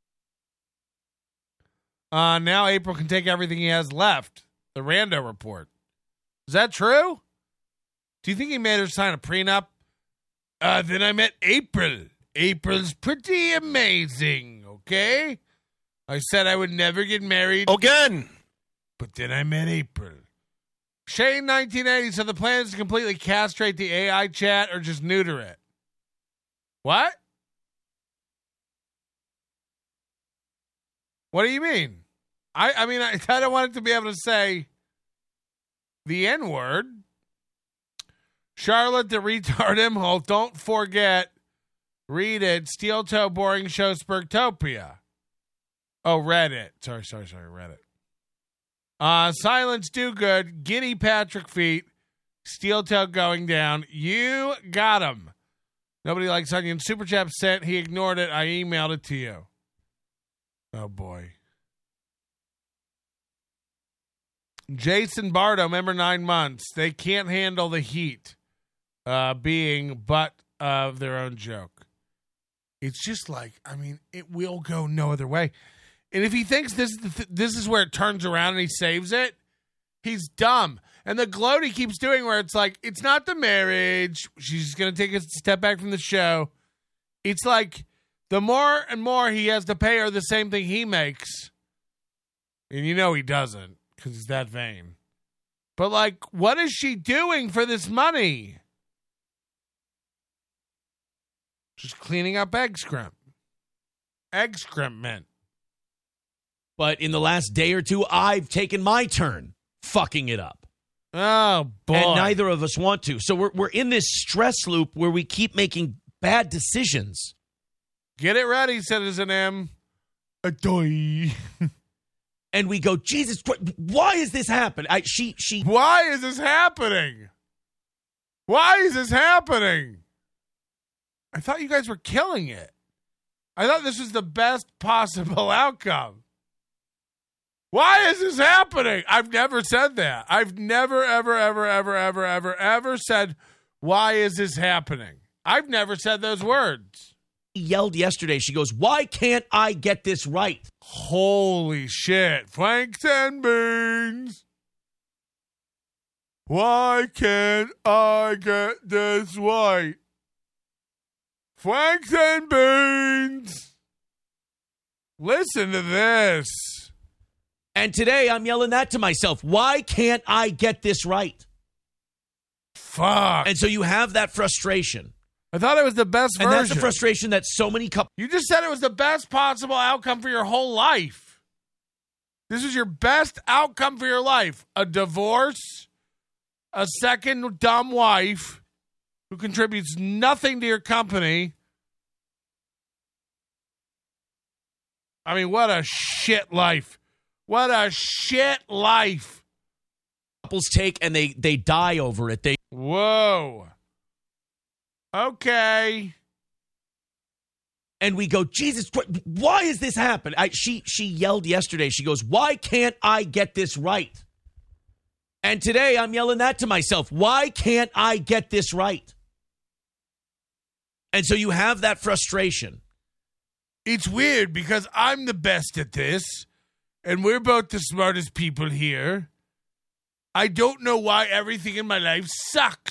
Uh, now April can take everything he has left. The Rando report. Is that true? Do you think he made her sign a prenup? Uh, then I met April. April's pretty amazing, okay? I said I would never get married. Again. But then I met April. Shane nineteen eighty said the plan is to completely castrate the A I chat or just neuter it. What? What do you mean? I, I mean, I, I don't want it to be able to say the N-word. Charlotte the retard imhole, don't forget, read it, Steel Toe Boring Show Spurtopia. Oh, Reddit. Sorry, sorry, sorry, Reddit. Uh, Silence Do Good, Giddy Patrick Feet, Steel Toe Going Down. You got him. Nobody likes onion. Super Chat sent. He ignored it. I emailed it to you. Oh, boy. Jason Bardo, remember nine months. They can't handle the heat uh, being butt of their own joke. It's just like, I mean, it will go no other way. And if he thinks this is, the th- this is where it turns around and he saves it, he's dumb. And the gloat he keeps doing where it's like, it's not the marriage. She's going to take a step back from the show. It's like the more and more he has to pay her the same thing he makes. And you know he doesn't because he's that vain. But like, what is she doing for this money? Just cleaning up excrement. Excrement. But in the last day or two, I've taken my turn fucking it up. Oh, boy. And neither of us want to. So we're we're in this stress loop where we keep making bad decisions. Get it ready, Citizen M. Adoy. And we go, Jesus Christ, why is this happening? I, she, she. Why is this happening? Why is this happening? I thought you guys were killing it. I thought this was the best possible outcome. Why is this happening? I've never said that. I've never, ever, ever, ever, ever, ever, ever said, why is this happening? I've never said those words. She yelled yesterday. She goes, why can't I get this right? Holy shit. Franks and beans. Why can't I get this right? Franks and beans. Listen to this. And today I'm yelling that to myself. Why can't I get this right? Fuck. And so you have that frustration. I thought it was the best and version. And that's the frustration that so many couples... You just said it was the best possible outcome for your whole life. This is your best outcome for your life. A divorce, a second dumb wife who contributes nothing to your company. I mean, what a shit life. What a shit life. Couples take and they, they die over it. They Whoa. Okay. And we go, Jesus, why is this happening? I, she, she yelled yesterday. She goes, why can't I get this right? And today I'm yelling that to myself. Why can't I get this right? And so you have that frustration. It's weird because I'm the best at this. And we're both the smartest people here. I don't know why everything in my life sucks.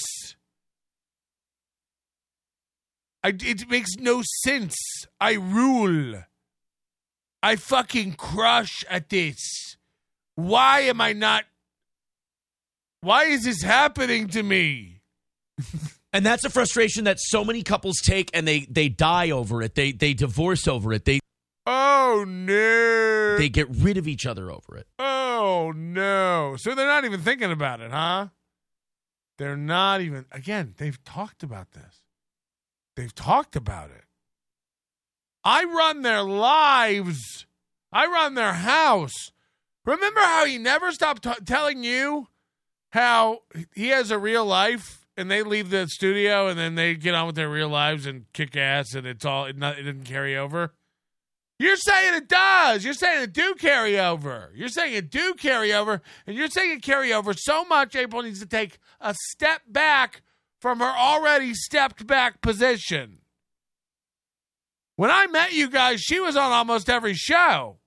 I, it makes no sense. I rule. I fucking crush at this. Why am I not... Why is this happening to me? And that's a frustration that so many couples take and they, they die over it. They, they divorce over it. They... Oh, no. They get rid of each other over it. Oh, no. So they're not even thinking about it, huh? They're not even... Again, they've talked about this. They've talked about it. I run their lives. I run their house. Remember how he never stopped t- telling you how he has a real life and they leave the studio and then they get on with their real lives and kick ass and it's all... It, not, it didn't carry over? You're saying it does. You're saying it do carry over. You're saying it do carry over. And you're saying it carry over so much April needs to take a step back from her already stepped back position. When I met you guys, she was on almost every show.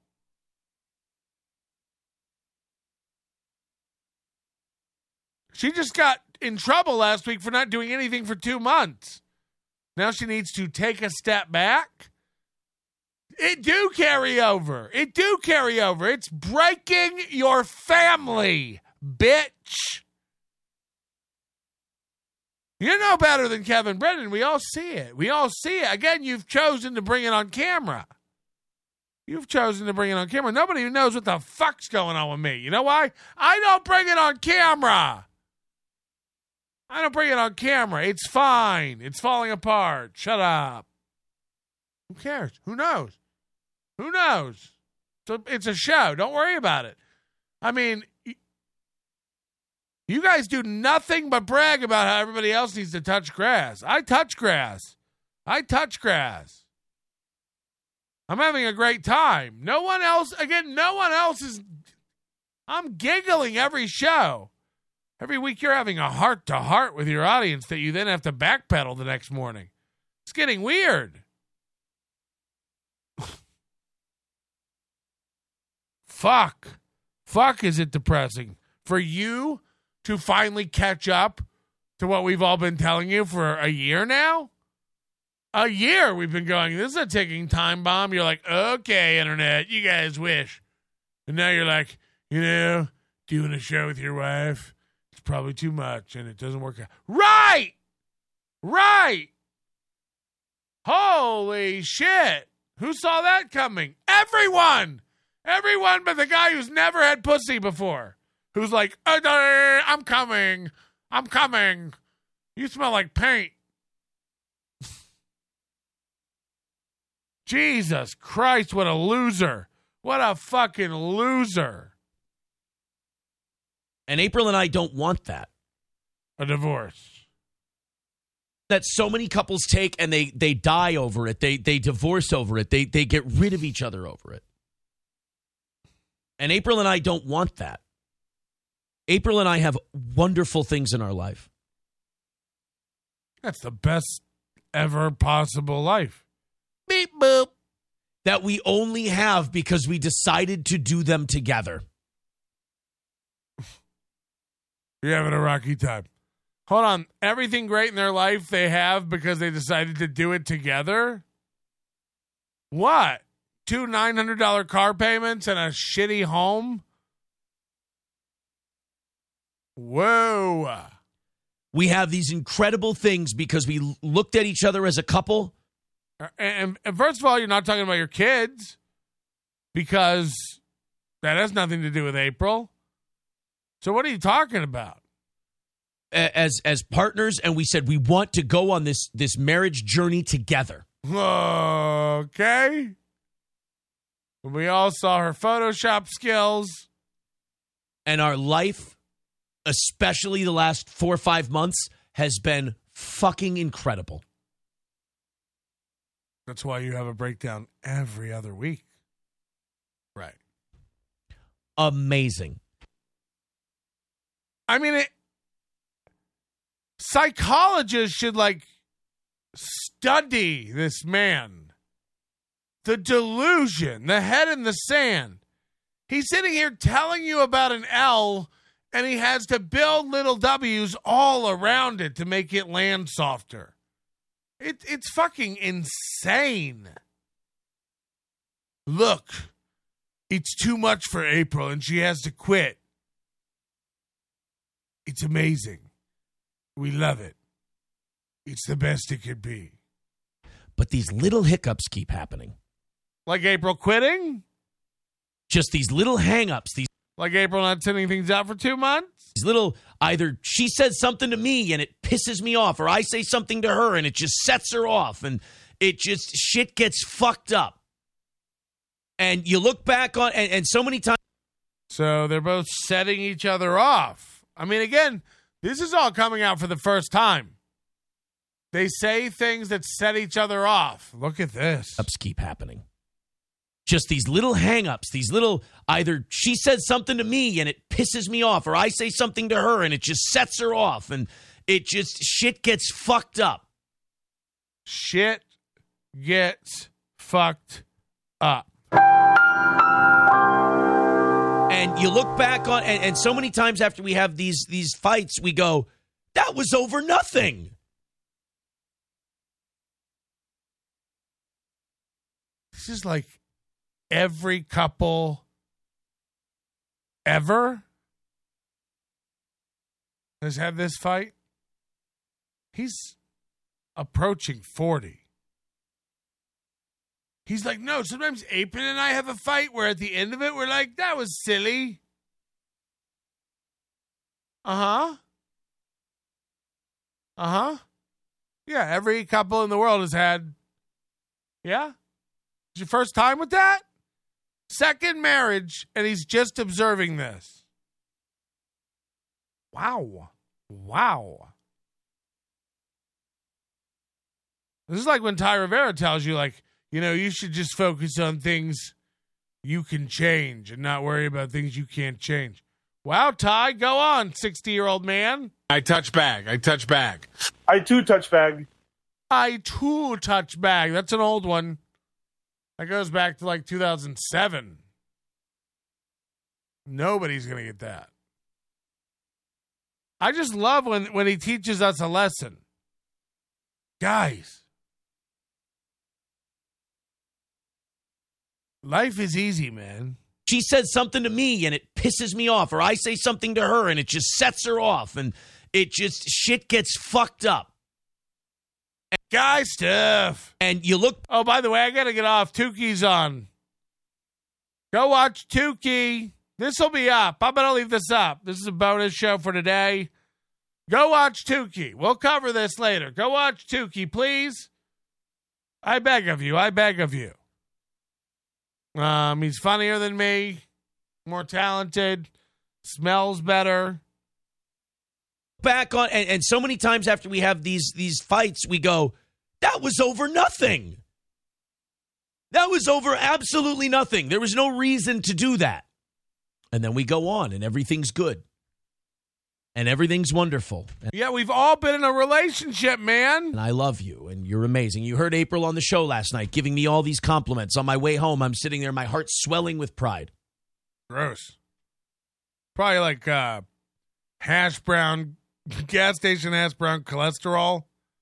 She just got in trouble last week for not doing anything for two months. Now she needs to take a step back. It do carry over. It do carry over. It's breaking your family, bitch. You're no better than Kevin Brennan. We all see it. We all see it. Again, you've chosen to bring it on camera. You've chosen to bring it on camera. Nobody even knows what the fuck's going on with me. You know why? I don't bring it on camera. I don't bring it on camera. It's fine. It's falling apart. Shut up. Who cares? Who knows? Who knows? So it's a show. Don't worry about it. I mean, you guys do nothing but brag about how everybody else needs to touch grass. I touch grass. I touch grass. I'm having a great time. No one else, again, no one else is, I'm giggling every show. Every week you're having a heart-to-heart with your audience that you then have to backpedal the next morning. It's getting weird. Fuck. Fuck, is it depressing. For you to finally catch up to what we've all been telling you for a year now? A year we've been going, this is a ticking time bomb. You're like, okay, internet, you guys wish. And now you're like, you know, doing a show with your wife, it's probably too much and it doesn't work out. Right! Right! Holy shit. Who saw that coming? Everyone! Everyone but the guy who's never had pussy before. who's like, oh, no, I'm coming. I'm coming. You smell like paint. Jesus Christ, what a loser. What a fucking loser. And April and I don't want that. A divorce. That so many couples take and they they die over it. They they divorce over it. They they get rid of each other over it. And April and I don't want that. April and I have wonderful things in our life. That's the best ever possible life. Beep boop. That we only have because we decided to do them together. You're having a rocky time. Hold on. Everything great in their life they have because they decided to do it together? What? Two nine hundred dollars car payments and a shitty home? Whoa. We have these incredible things because we looked at each other as a couple. And, and first of all, you're not talking about your kids because that has nothing to do with April. So what are you talking about? As as partners, and we said we want to go on this this marriage journey together. Okay. We all saw her Photoshop skills. And our life, especially the last four or five months, has been fucking incredible. That's why you have a breakdown every other week. Right. Amazing. I mean, it, psychologists should, like, study this man. The delusion, the head in the sand. He's sitting here telling you about an L, and he has to build little W's all around it to make it land softer. It, it's fucking insane. Look, it's too much for April, and she has to quit. It's amazing. We love it. It's the best it could be. But these little hiccups keep happening. Like April quitting? Just these little hang-ups. These Like April not sending things out for two months? These little, either she says something to me and it pisses me off, or I say something to her and it just sets her off, and it just, shit gets fucked up. And you look back on, and, and so many times. So they're both setting each other off. I mean, again, this is all coming out for the first time. They say things that set each other off. Look at this. Ups keep happening. Just these little hang-ups, these little, either she says something to me and it pisses me off, or I say something to her and it just sets her off, and it just, shit gets fucked up. Shit gets fucked up. And you look back on, and, and so many times after we have these these fights, we go, that was over nothing. This is like every couple ever has had this fight. He's approaching forty. He's like, no, sometimes April and I have a fight where at the end of it, we're like, that was silly. Uh-huh. Uh-huh. Yeah, every couple in the world has had. Yeah? It's your first time with that? Second marriage, and he's just observing this. Wow. Wow. This is like when Ty Rivera tells you, like, you know, you should just focus on things you can change and not worry about things you can't change. Wow, Ty, go on, sixty-year-old man. I touch bag. I touch bag. I too touch bag. I too touch bag. That's an old one. That goes back to like two thousand seven. Nobody's going to get that. I just love when, when he teaches us a lesson. Guys, life is easy, man. She says something to me and it pisses me off, or I say something to her and it just sets her off, and it just, shit gets fucked up. And guy stuff. And you look. Oh, by the way, I got to get off. Tukey's on. Go watch Tukey. This will be up. I'm going to leave this up. This is a bonus show for today. Go watch Tukey. We'll cover this later. Go watch Tukey, please. I beg of you. I beg of you. Um, he's funnier than me, more talented, smells better. Back on, and, and so many times after we have these these fights, we go, that was over nothing. That was over absolutely nothing. There was no reason to do that. And then we go on, and everything's good. And everything's wonderful. Yeah, we've all been in a relationship, man. And I love you, and you're amazing. You heard April on the show last night giving me all these compliments. On my way home, I'm sitting there, my heart swelling with pride. Gross. Probably like uh, hash brown, gas station hash brown cholesterol.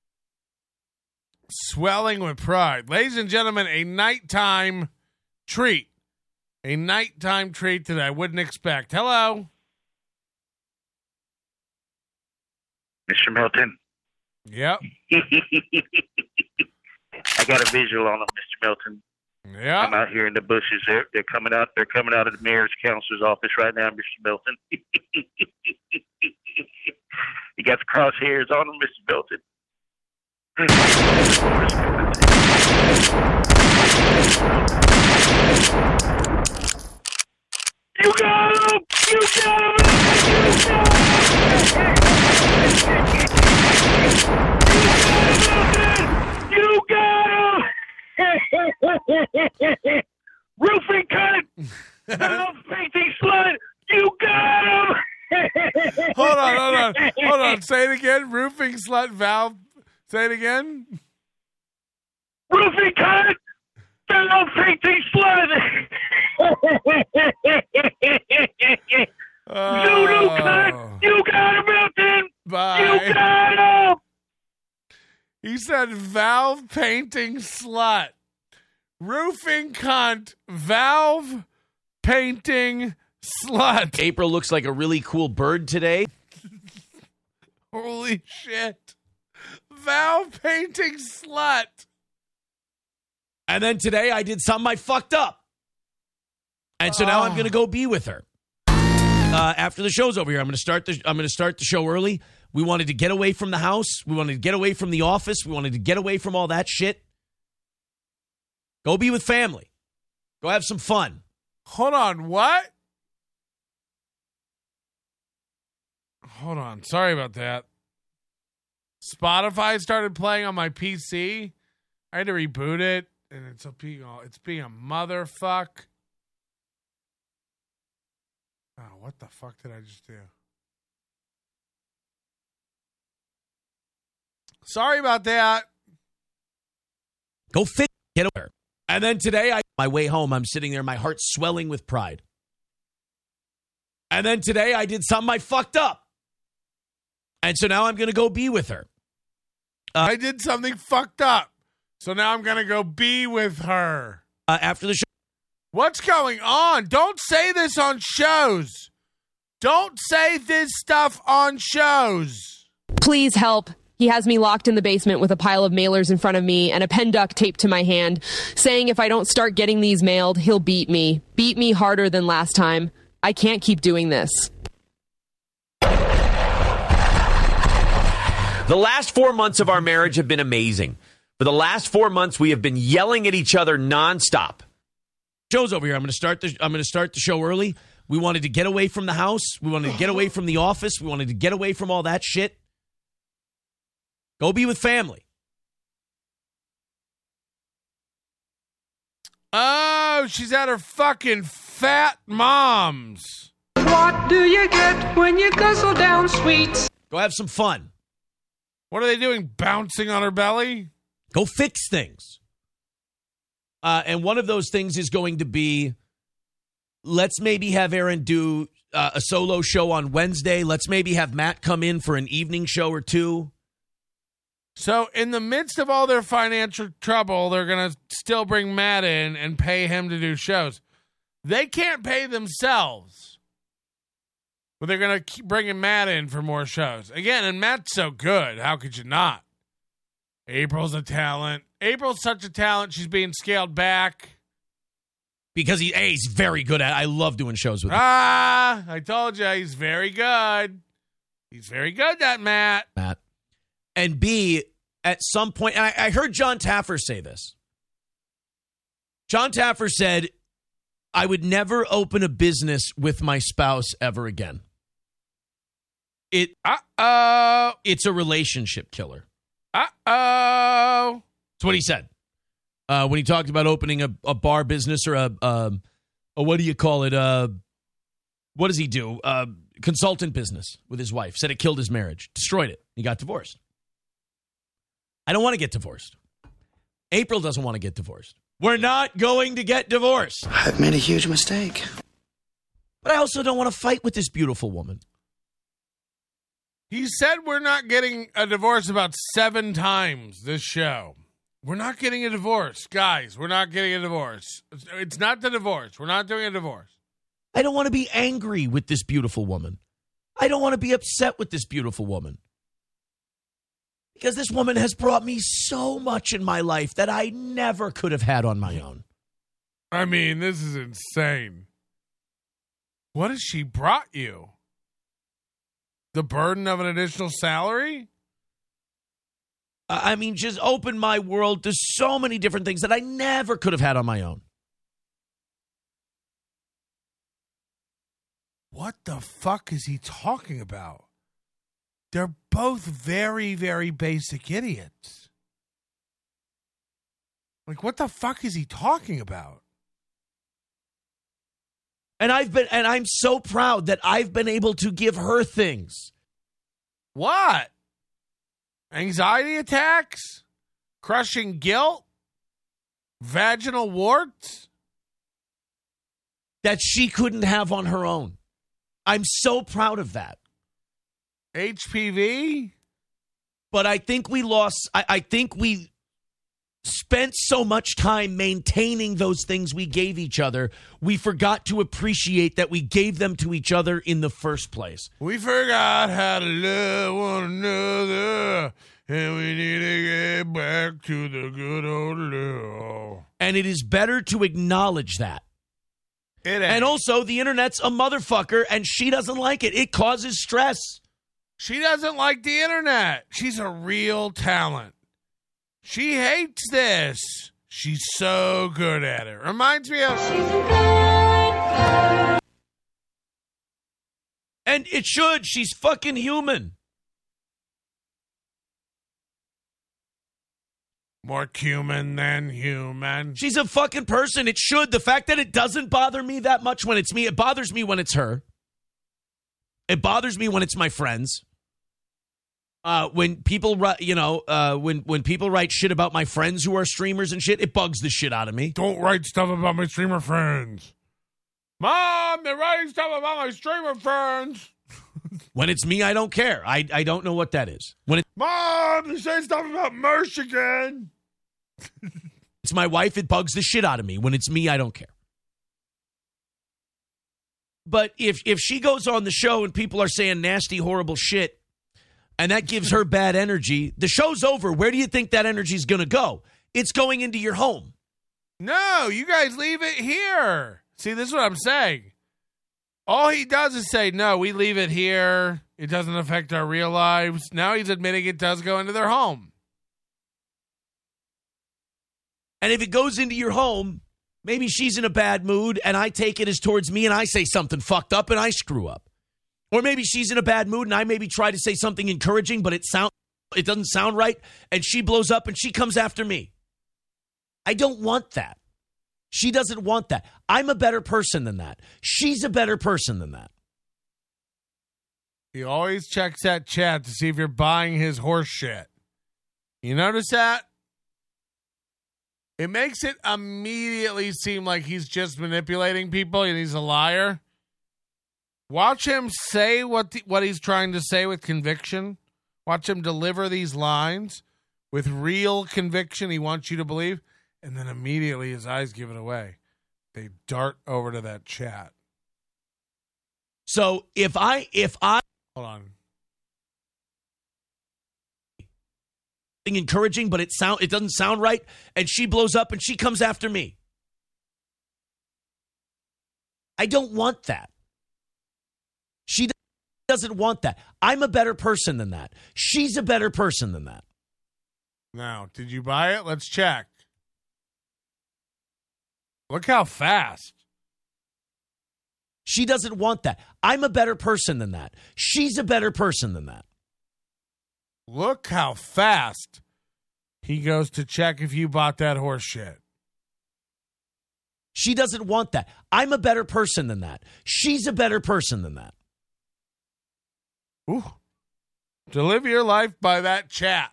Swelling with pride. Ladies and gentlemen, a nighttime treat. A nighttime treat that I wouldn't expect. Hello. Mister Milton. Yep. I got a visual on them, Mister Milton. Yeah. I'm out here in the bushes. They're, they're coming out. They're coming out of the mayor's counselor's office right now, Mister Milton. He got the crosshairs on him, Mister Milton. You got him! You got him! You got him! Roofing cut! Painting slut! You got him! Hold on, hold on, hold on. Say it again. Roofing slut valve. Say it again. Roofing cut! Valve painting slut! Oh. Zulu cut! You got him, Milton! Bye. You got him! He said valve painting slut. Roofing cunt. Valve painting slut. April looks like a really cool bird today. Holy shit. Valve painting slut. And then today I did something I fucked up. And so now I'm going to go be with her. Uh, after the show's over here, I'm going to start the I'm going to start the show early. We wanted to get away from the house. We wanted to get away from the office. We wanted to get away from all that shit. Go be with family. Go have some fun. Hold on, what? Hold on. Sorry about that. Spotify started playing on my P C. I had to reboot it, and it's a being it's being a motherfuck. Oh, what the fuck did I just do? Sorry about that. Go fit. Get over. And then today, I my way home, I'm sitting there, my heart swelling with pride. And then today, I did something I fucked up. And so now I'm going to go be with her. Uh, I did something fucked up. So now I'm going to go be with her. Uh, after the show. What's going on? Don't say this on shows. Don't say this stuff on shows. Please help. He has me locked in the basement with a pile of mailers in front of me and a pen duct taped to my hand, saying if I don't start getting these mailed, he'll beat me. Beat me harder than last time. I can't keep doing this. The last four months of our marriage have been amazing. For the last four months, we have been yelling at each other nonstop. Show's over here. I'm going to start the I'm going to start the show early. We wanted to get away from the house. We wanted to get away from the office. We wanted to get away from all that shit. Go be with family. Oh, she's at her fucking fat mom's. What do you get when you guzzle down sweets? Go have some fun. What are they doing? Bouncing on her belly? Go fix things. Uh, and one of those things is going to be, let's maybe have Aaron do uh, a solo show on Wednesday. Let's maybe have Matt come in for an evening show or two. So in the midst of all their financial trouble, they're going to still bring Matt in and pay him to do shows. They can't pay themselves. But they're going to keep bringing Matt in for more shows. Again, and Matt's so good. How could you not? April's a talent. April's such a talent. She's being scaled back. Because he, A, he's very good at it. I love doing shows with him. Ah, I told you, he's very good. He's very good, that Matt. Matt. And B, at some point, and I, I heard John Taffer say this. John Taffer said, I would never open a business with my spouse ever again. It, Uh-oh. It's a relationship killer. Uh-oh. That's what he said. Uh, when he talked about opening a, a bar business or a, um, a, what do you call it? Uh, what does he do? Uh, consultant business with his wife. Said it killed his marriage. Destroyed it. He got divorced. I don't want to get divorced. April doesn't want to get divorced. We're not going to get divorced. I've made a huge mistake. But I also don't want to fight with this beautiful woman. He said we're not getting a divorce about seven times this show. We're not getting a divorce. Guys, we're not getting a divorce. It's not the divorce. We're not doing a divorce. I don't want to be angry with this beautiful woman. I don't want to be upset with this beautiful woman. Because this woman has brought me so much in my life that I never could have had on my own. I mean, this is insane. What has she brought you? The burden of an additional salary? I mean, just opened my world to so many different things that I never could have had on my own. What the fuck is he talking about? They're both very, very basic idiots. Like, what the fuck is he talking about? And I've been, and I'm so proud that I've been able to give her things. What? Anxiety attacks? Crushing guilt? Vaginal warts? That she couldn't have on her own. I'm so proud of that. H P V? But I think we lost, I, I think we spent so much time maintaining those things we gave each other, we forgot to appreciate that we gave them to each other in the first place. We forgot how to love one another, and we need to get back to the good old love. And it is better to acknowledge that. It ain't. And also, the internet's a motherfucker, and she doesn't like it. It causes stress. She doesn't like the internet. She's a real talent. She hates this. She's so good at it. Reminds me of... And it should. She's fucking human. More human than human. She's a fucking person. It should. The fact that it doesn't bother me that much when it's me, it bothers me when it's her. It bothers me when it's my friends. Uh, when people, you know, uh, when when people write shit about my friends who are streamers and shit, it bugs the shit out of me. Don't write stuff about my streamer friends. Mom, they're writing stuff about my streamer friends. When it's me, I don't care. I I don't know what that is. When it, Mom, they're saying stuff about Mersh again. It's my wife, it bugs the shit out of me. When it's me, I don't care. But if if she goes on the show and people are saying nasty, horrible shit, and that gives her bad energy, the show's over. Where do you think that energy is going to go? It's going into your home. No, you guys leave it here. See, this is what I'm saying. All he does is say, no, we leave it here. It doesn't affect our real lives. Now he's admitting it does go into their home. And if it goes into your home, maybe she's in a bad mood and I take it as towards me and I say something fucked up and I screw up. Or maybe she's in a bad mood and I maybe try to say something encouraging, but it sound it doesn't sound right, and she blows up and she comes after me. I don't want that. She doesn't want that. I'm a better person than that. She's a better person than that. He always checks that chat to see if you're buying his horse shit. You notice that? It makes it immediately seem like he's just manipulating people and he's a liar. Watch him say what the, what he's trying to say with conviction. Watch him deliver these lines with real conviction he wants you to believe. And then immediately his eyes give it away. They dart over to that chat. So if I, if I, hold on. Encouraging, but it sound, it doesn't sound right. And she blows up and she comes after me. I don't want that. She doesn't want that. I'm a better person than that. She's a better person than that. Now, did you buy it? Let's check. Look how fast. She doesn't want that. I'm a better person than that. She's a better person than that. Look how fast he goes to check if you bought that horse shit. She doesn't want that. I'm a better person than that. She's a better person than that. Ooh. To live your life by that chat.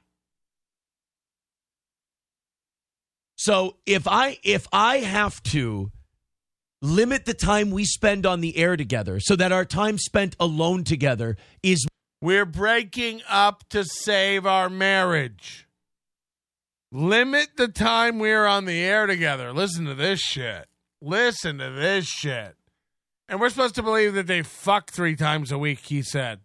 So if I if I have to limit the time we spend on the air together so that our time spent alone together is... We're breaking up to save our marriage. Limit the time we're on the air together. Listen to this shit. Listen to this shit. And we're supposed to believe that they fuck three times a week, he said.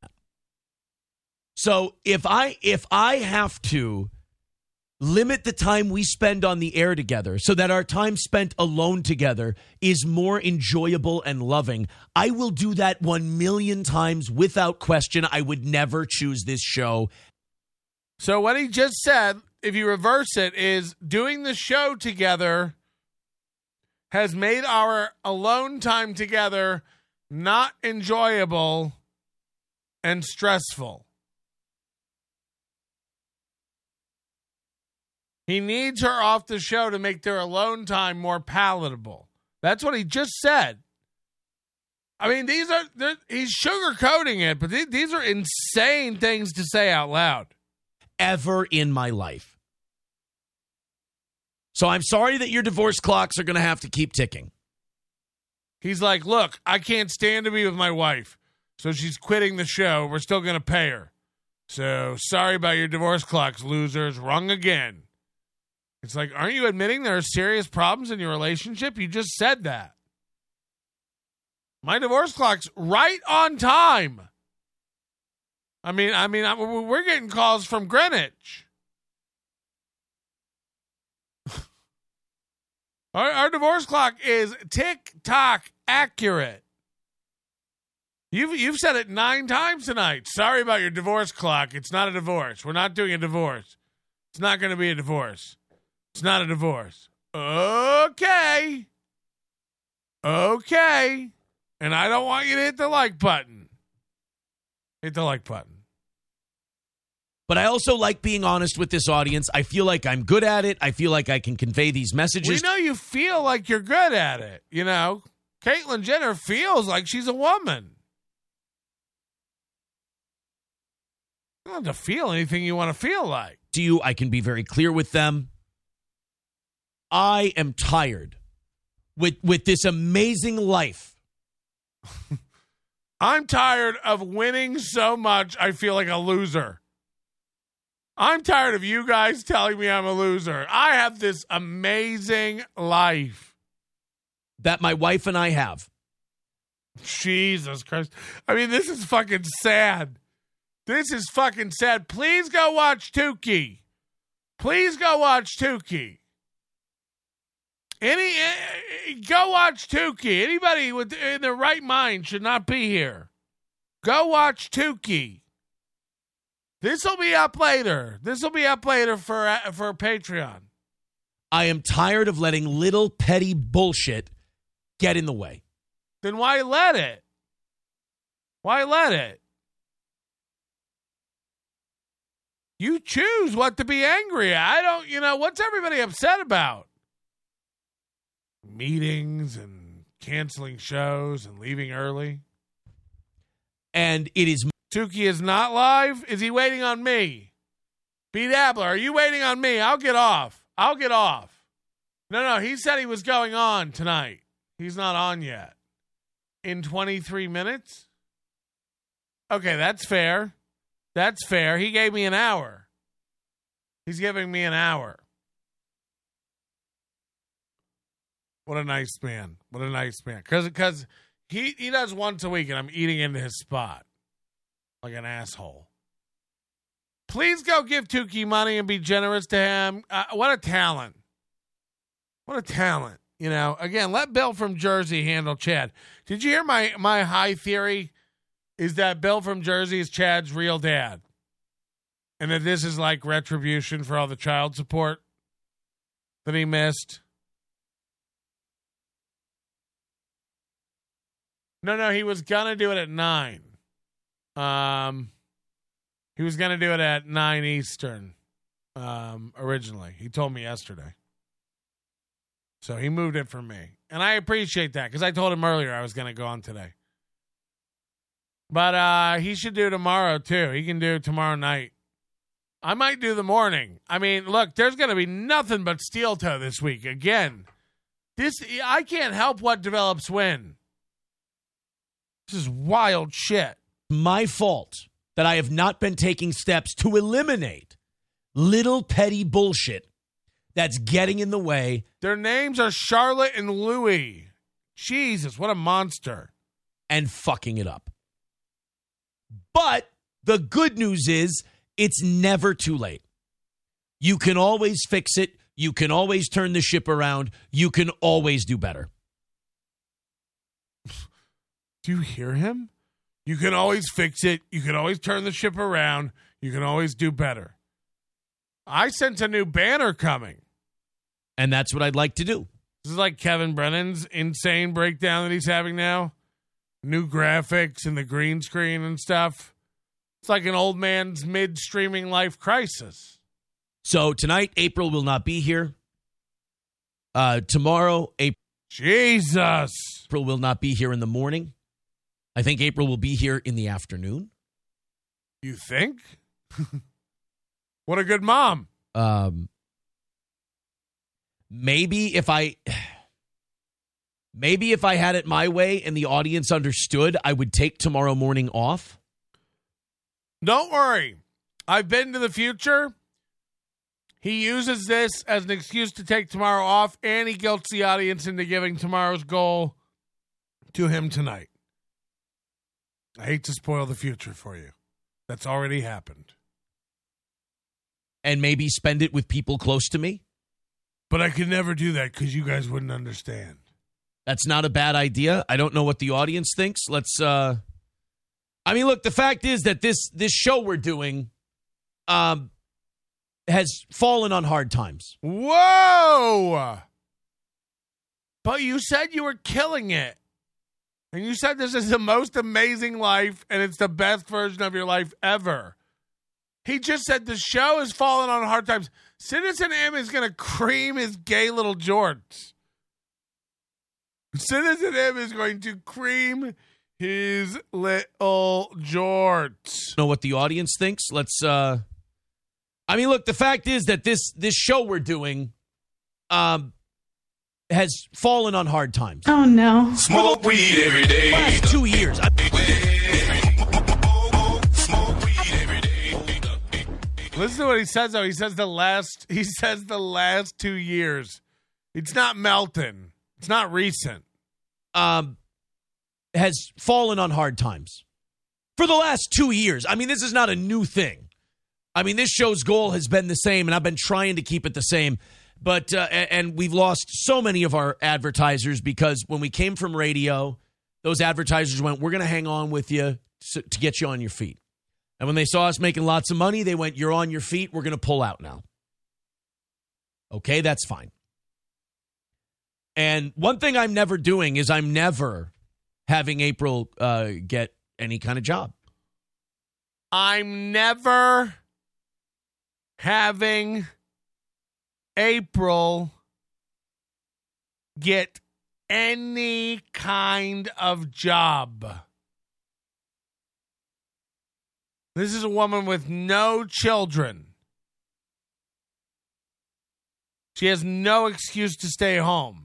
So if I if I have to limit the time we spend on the air together so that our time spent alone together is more enjoyable and loving, I will do that one million times without question. I would never choose this show. So what he just said, if you reverse it, is doing the show together has made our alone time together not enjoyable and stressful. He needs her off the show to make their alone time more palatable. That's what he just said. I mean, these are, he's sugarcoating it, but th- these are insane things to say out loud. Ever in my life. So I'm sorry that your divorce clocks are going to have to keep ticking. He's like, look, I can't stand to be with my wife, so she's quitting the show. We're still going to pay her. So sorry about your divorce clocks, losers. Rung again. It's like, aren't you admitting there are serious problems in your relationship? You just said that. My divorce clock's right on time. I mean, I mean, I, we're getting calls from Greenwich. our, our divorce clock is tick-tock accurate. You've, you've said it nine times tonight. Sorry about your divorce clock. It's not a divorce. We're not doing a divorce. It's not going to be a divorce. It's not a divorce. Okay. Okay. And I don't want you to hit the like button. Hit the like button. But I also like being honest with this audience. I feel like I'm good at it. I feel like I can convey these messages. We know you feel like you're good at it. You know, Caitlyn Jenner feels like she's a woman. You don't have to feel anything you want to feel like. To you, I can be very clear with them. I am tired with with this amazing life. I'm tired of winning so much I feel like a loser. I'm tired of you guys telling me I'm a loser. I have this amazing life that my wife and I have. Jesus Christ. I mean, this is fucking sad. This is fucking sad. Please go watch Tukey. Please go watch Tukey. Any, uh, go watch Tukey. Anybody with in their right mind should not be here. Go watch Tukey. This will be up later. This will be up later for uh, for Patreon. I am tired of letting little petty bullshit get in the way. Then why let it? Why let it? You choose what to be angry at. I don't, you know, what's everybody upset about? Meetings and canceling shows and leaving early. And it is... Tukey is not live? Is he waiting on me? B. Dabbler, are you waiting on me? I'll get off. I'll get off. No, no, he said he was going on tonight. He's not on yet. In twenty-three minutes? Okay, that's fair. That's fair. He gave me an hour. He's giving me an hour. What a nice man. What a nice man. Because because he, he does once a week, and I'm eating into his spot like an asshole. Please go give Tukey money and be generous to him. Uh, what a talent. What a talent. You know, again, let Bill from Jersey handle Chad. Did you hear my, my high theory is that Bill from Jersey is Chad's real dad? And that this is like retribution for all the child support that he missed? No, no, he was going to do it at nine. Um, he was going to do it at nine Eastern um, originally. He told me yesterday. So he moved it for me. And I appreciate that because I told him earlier I was going to go on today. But uh, he should do tomorrow, too. He can do tomorrow night. I might do the morning. I mean, look, there's going to be nothing but steel toe this week. Again, this I can't help what develops when. This is wild shit. My fault that I have not been taking steps to eliminate little petty bullshit that's getting in the way. Their names are Charlotte and Louie. Jesus, what a monster. And fucking it up. But the good news is it's never too late. You can always fix it. You can always turn the ship around. You can always do better. Do you hear him? You can always fix it. You can always turn the ship around. You can always do better. I sense a new banner coming. And that's what I'd like to do. This is like Kevin Brennan's insane breakdown that he's having now. New graphics and the green screen and stuff. It's like an old man's mid-streaming life crisis. So tonight, April will not be here. Uh, tomorrow, April. Jesus. April will not be here in the morning. I think April will be here in the afternoon. You think? What a good mom. Um, maybe if I, maybe if I had it my way and the audience understood, I would take tomorrow morning off. Don't worry. I've been to the future. He uses this as an excuse to take tomorrow off, and he guilts the audience into giving tomorrow's goal to him tonight. I hate to spoil the future for you. That's already happened. And maybe spend it with people close to me? But I could never do that because you guys wouldn't understand. That's not a bad idea. I don't know what the audience thinks. Let's, uh... I mean, look, the fact is that this this show we're doing um, has fallen on hard times. Whoa! But you said you were killing it. And you said this is the most amazing life and it's the best version of your life ever. He just said the show has fallen on hard times. Citizen M is going to cream his gay little jorts. Citizen M is going to cream his little jorts. Know what the audience thinks? Let's, uh... I mean, look, the fact is that this this show we're doing um, has fallen on hard times. Oh, no. Smoke weed every day. Last two years. I- Listen to what he says, though. He says the last, he says the last two years. It's not Melton. It's not recent. Um... has fallen on hard times for the last two years. I mean, this is not a new thing. I mean, this show's goal has been the same, and I've been trying to keep it the same. But, uh, and we've lost so many of our advertisers because when we came from radio, those advertisers went, we're going to hang on with you to get you on your feet. And when they saw us making lots of money, they went, you're on your feet. We're going to pull out now. Okay, that's fine. And one thing I'm never doing is I'm never having April uh, get any kind of job. I'm never having April get any kind of job. This is a woman with no children. She has no excuse to stay home.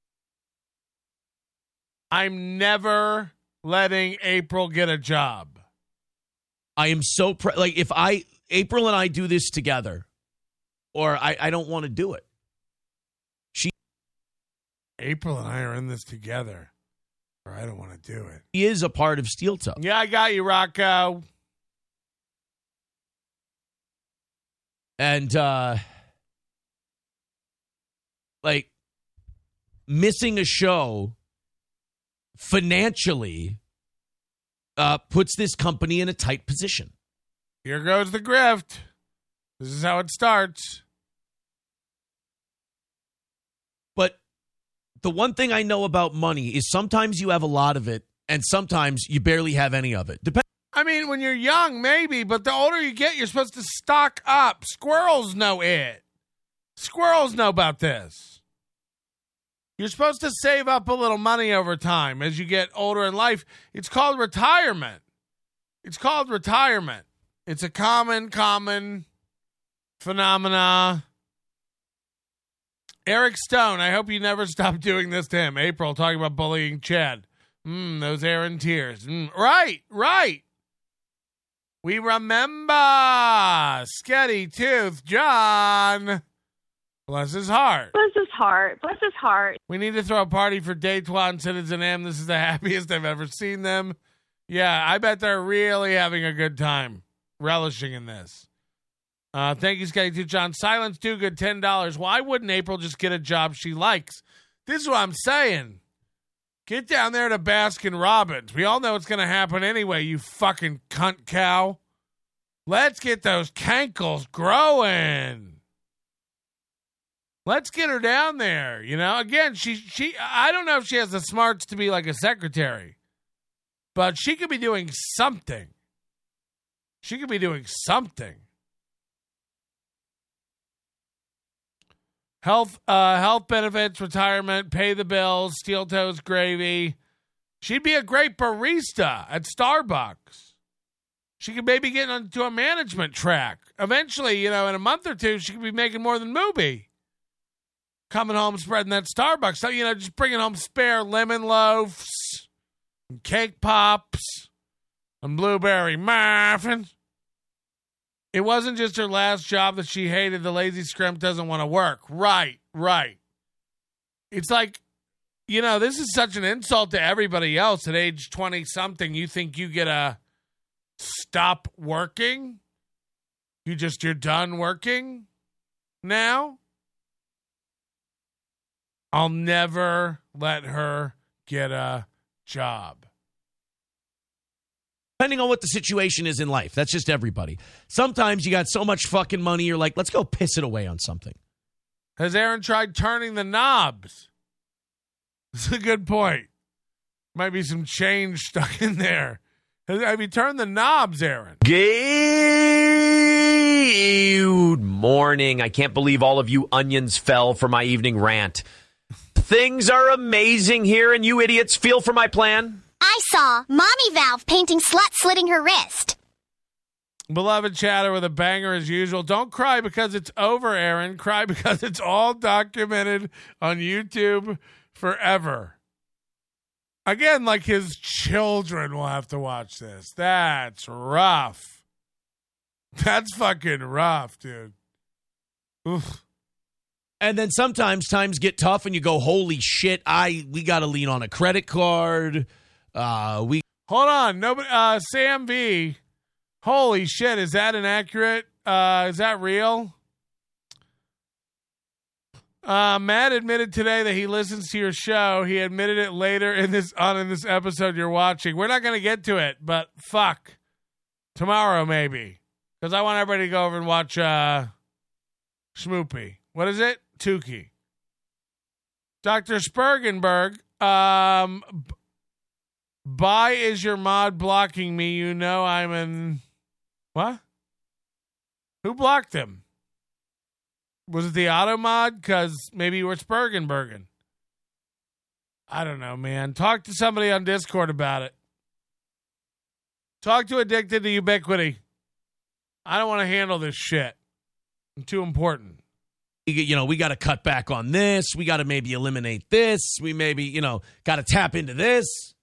I'm never letting April get a job. I am so pr- like if I April and I do this together, or I, I don't want to do it. She April and I are in this together, or I don't want to do it. She is a part of Steel Toe. Yeah, I got you, Rocco. And uh, like missing a show financially uh, puts this company in a tight position. Here goes the grift. This is how it starts. But the one thing I know about money is sometimes you have a lot of it, and sometimes you barely have any of it. Dep- I mean, when you're young, maybe, but the older you get, you're supposed to stock up. Squirrels know it. Squirrels know about this. You're supposed to save up a little money over time as you get older in life. It's called retirement. It's called retirement. It's a common, common phenomena. Eric Stone, I hope you never stop doing this to him. April, talking about bullying Chad. Mm, those Aaron tears. Mm, right, right. We remember Sketty Tooth John. Bless his heart. Bless his heart. Bless his heart. We need to throw a party for Daytwa and Citizen M. This is the happiest I've ever seen them. Yeah, I bet they're really having a good time, relishing in this. Uh, thank you, Sketty Tooth John. Silence Do Good, ten dollars. Why wouldn't April just get a job she likes? This is what I'm saying. Get down there to Baskin Robbins. We all know it's going to happen anyway, you fucking cunt cow. Let's get those cankles growing. Let's get her down there. You know, again, she, she, I don't know if she has the smarts to be like a secretary, but she could be doing something. She could be doing something. Health, uh, health benefits, retirement, pay the bills, steel toes gravy. She'd be a great barista at Starbucks. She could maybe get onto a management track. Eventually, you know, in a month or two, she could be making more than Mubi. Coming home, spreading that Starbucks. So, you know, just bringing home spare lemon loaves, and cake pops, and blueberry muffins. It wasn't just her last job that she hated. The lazy scrimp doesn't want to work. Right, right. It's like, you know, this is such an insult to everybody else at age twenty-something. You think you get a stop working? You just, you're done working now? I'll never let her get a job. Depending on what the situation is in life. That's just everybody. Sometimes you got so much fucking money, you're like, let's go piss it away on something. Has Aaron tried turning the knobs? That's a good point. Might be some change stuck in there. Have you turned the knobs, Aaron? Good morning. I can't believe all of you onions fell for my evening rant. Things are amazing here, and you idiots feel for my plan. I saw Mommy Valve painting slut slitting her wrist. Beloved chatter with a banger as usual. Don't cry because it's over, Aaron. Cry because it's all documented on YouTube forever. Again, like his children will have to watch this. That's rough. That's fucking rough, dude. Oof. And then sometimes times get tough and you go, holy shit, I we got to lean on a credit card. Uh, we Hold on. Nobody, uh, Sam V. Holy shit, is that inaccurate? Uh, is that real? Uh, Matt admitted today that he listens to your show. He admitted it later in this on in this episode you're watching. We're not going to get to it, but fuck. Tomorrow, maybe. Because I want everybody to go over and watch uh, Schmoopy. What is it? Tukey. Doctor Spergenberg. Um, b- Bye is your mod blocking me. You know I'm in... What? Who blocked him? Was it the auto mod? Because maybe you were Spergenbergen. I don't know, man. Talk to somebody on Discord about it. Talk to Addicted to Ubiquity. I don't want to handle this shit. I'm too important. You know, we got to cut back on this. We got to maybe eliminate this. We maybe, you know, got to tap into this.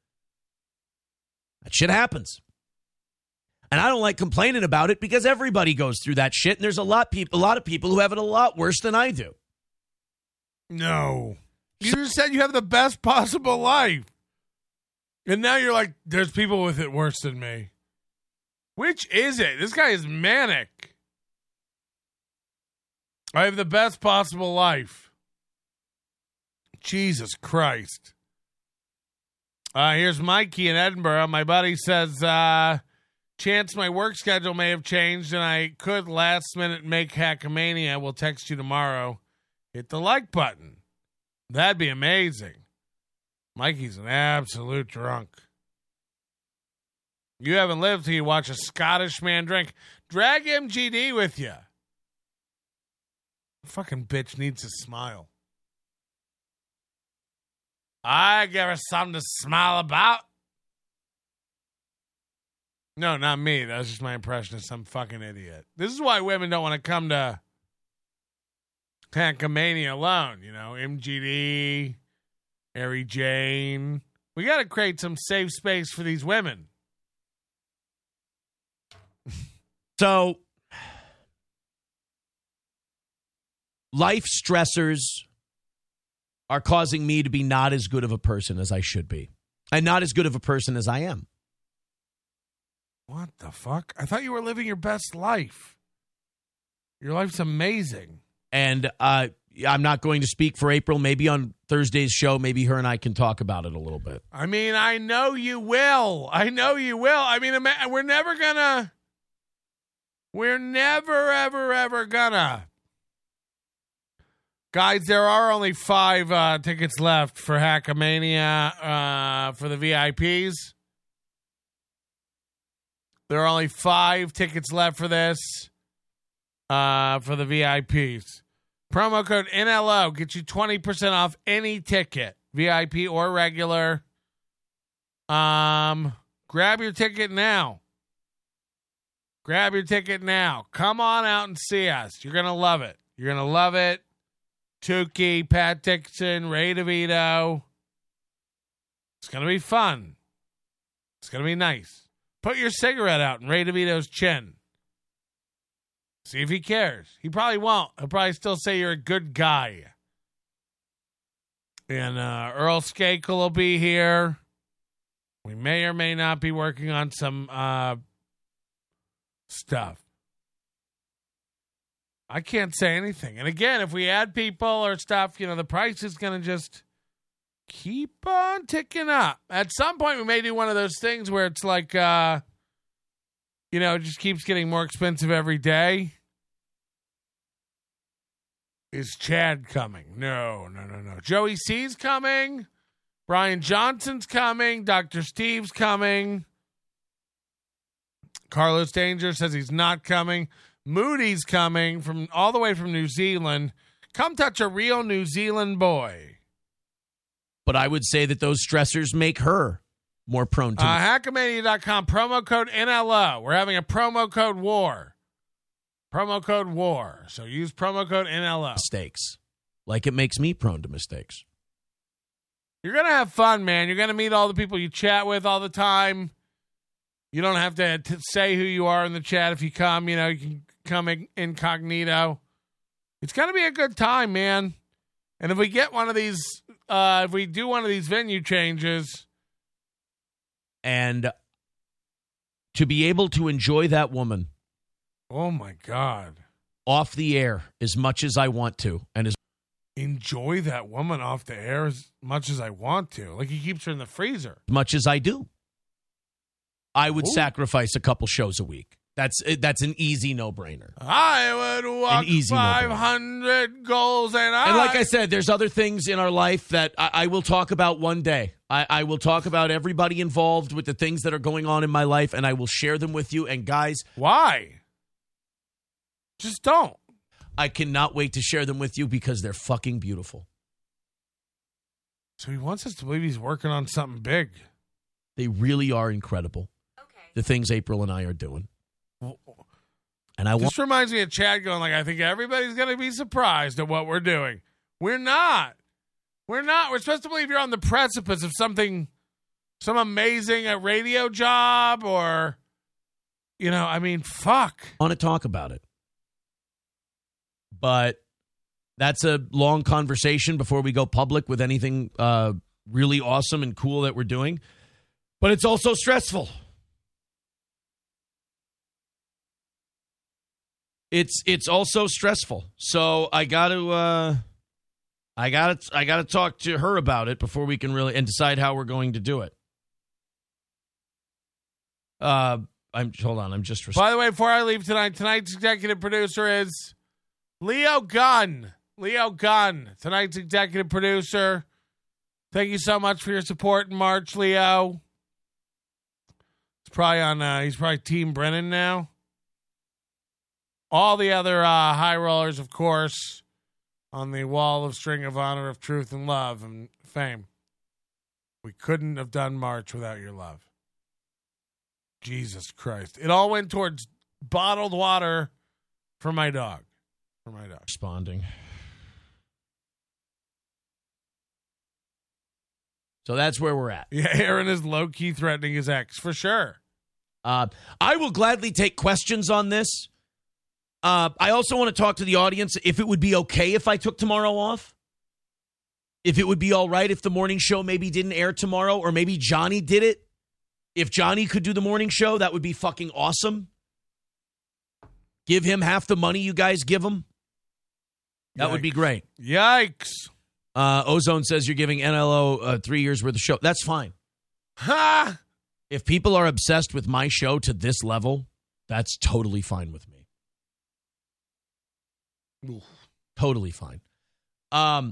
That shit happens. And I don't like complaining about it because everybody goes through that shit. And there's a lot, peop- a lot of people who have it a lot worse than I do. No. You just said you have the best possible life. And now you're like, there's people with it worse than me. Which is it? This guy is manic. I have the best possible life. Jesus Christ. Uh, here's Mikey in Edinburgh. My buddy says, uh, chance my work schedule may have changed and I could last minute make Hackamania. We'll text you tomorrow. Hit the like button. That'd be amazing. Mikey's an absolute drunk. You haven't lived till you watch a Scottish man drink. Drag M G D with you. Fucking bitch needs to smile. I give her something to smile about. No, not me. That was just my impression of some fucking idiot. This is why women don't want to come to Hackamania alone. You know, M G D, Harry Jane. We got to create some safe space for these women. So, life stressors are causing me to be not as good of a person as I should be. And not as good of a person as I am. What the fuck? I thought you were living your best life. Your life's amazing. And uh, I'm not going to speak for April. Maybe on Thursday's show, maybe her and I can talk about it a little bit. I mean, I know you will. I know you will. I mean, we're never gonna... We're never, ever, ever gonna. Guys, there are only five uh, tickets left for Hackamania uh, for the V I Ps. There are only five tickets left for this uh, for the V I Ps. Promo code N L O gets you twenty percent off any ticket, V I P or regular. Um, grab your ticket now. Grab your ticket now. Come on out and see us. You're going to love it. You're going to love it. Tukey, Pat Dixon, Ray DeVito. It's going to be fun. It's going to be nice. Put your cigarette out in Ray DeVito's chin. See if he cares. He probably won't. He'll probably still say you're a good guy. And uh, Earl Skakel will be here. We may or may not be working on some... Uh, stuff. I can't say anything. And again, if we add people or stuff, you know, the price is going to just keep on ticking up. At some point, we may do one of those things where it's like, uh, you know, it just keeps getting more expensive every day. Is Chad coming? No, no, no, no. Joey C's coming. Brian Johnson's coming. Doctor Steve's coming. Carlos Danger says he's not coming. Moody's coming from all the way from New Zealand. Come touch a real New Zealand boy. But I would say that those stressors make her more prone to uh, Hackamania dot com, promo code N L O. We're having a promo code war. Promo code war. So use promo code N L O. Mistakes. Like it makes me prone to mistakes. You're going to have fun, man. You're going to meet all the people you chat with all the time. You don't have to t- say who you are in the chat if you come. You know, you can come in- incognito. It's going to be a good time, man. And if we get one of these, uh, if we do one of these venue changes. And to be able to enjoy that woman. Oh, my God. Off the air as much as I want to. And as enjoy that woman off the air as much as I want to. Like he keeps her in the freezer. As much as I do. I would Ooh. sacrifice a couple shows a week. That's that's an easy no-brainer. I would walk five hundred no-brainer. Goals and I... And like I said, there's other things in our life that I, I will talk about one day. I, I will talk about everybody involved with the things that are going on in my life, and I will share them with you. And guys... Why? Just don't. I cannot wait to share them with you because they're fucking beautiful. So he wants us to believe he's working on something big. They really are incredible. The things April and I are doing. And I This want- reminds me of Chad going like, I think everybody's going to be surprised at what we're doing. We're not. We're not. We're supposed to believe you're on the precipice of something, some amazing uh, radio job or, you know, I mean, fuck. I want to talk about it. But that's a long conversation before we go public with anything uh, really awesome and cool that we're doing. But it's also stressful. It's it's also stressful. So I got to uh, I got to I got to talk to her about it before we can really and decide how we're going to do it. Uh, I'm hold on. I'm just. By the way, before I leave tonight, tonight's executive producer is Leo Gunn. Leo Gunn, tonight's executive producer. Thank you so much for your support in March, Leo. It's probably on. Uh, he's probably Team Brennan now. All the other uh, high rollers, of course, on the wall of string of honor of truth and love and fame. We couldn't have done March without your love. Jesus Christ. It all went towards bottled water for my dog. For my dog. Responding. So that's where we're at. Yeah, Aaron is low-key threatening his ex, for sure. Uh, I will gladly take questions on this. Uh, I also want to talk to the audience if it would be okay if I took tomorrow off. If it would be all right if the morning show maybe didn't air tomorrow, or maybe Johnny did it. If Johnny could do the morning show, that would be fucking awesome. Give him half the money you guys give him. That Yikes. would be great. Yikes. Uh, Ozone says you're giving N L O uh, three years worth of show. That's fine. Ha! If people are obsessed with my show to this level, that's totally fine with me. Oof. Totally fine. Um.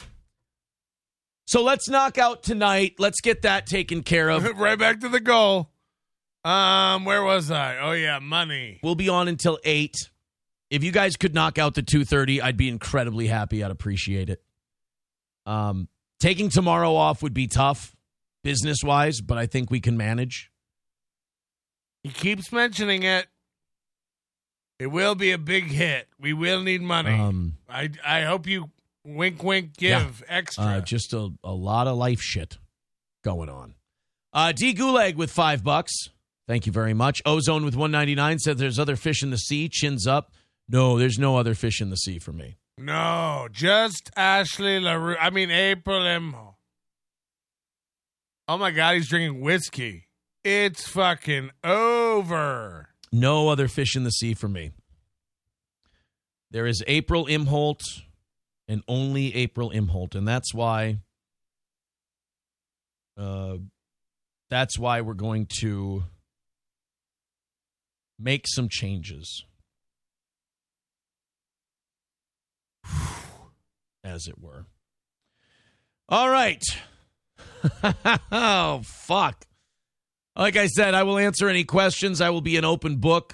So let's knock out tonight. Let's get that taken care of. Right back to the goal. Um, where was I? Oh, yeah, money. We'll be on until eight. If you guys could knock out the two thirty, I'd be incredibly happy. I'd appreciate it. Um, taking tomorrow off would be tough, business-wise, but I think we can manage. He keeps mentioning it. It will be a big hit. We will need money. Um, I, I hope you... Wink, wink, give yeah. extra. Uh, just a, a lot of life shit going on. Uh, D. Gulag with five bucks. Thank you very much. Ozone with one ninety-nine said there's other fish in the sea. Chins up. No, there's no other fish in the sea for me. No, just Ashley LaRue. I mean, April Imho. Oh, my God, he's drinking whiskey. It's fucking over. No other fish in the sea for me. There is April Imholt. And only April Imholt. And that's why uh, that's why we're going to make some changes. As it were. All right. Oh, fuck. Like I said, I will answer any questions. I will be an open book.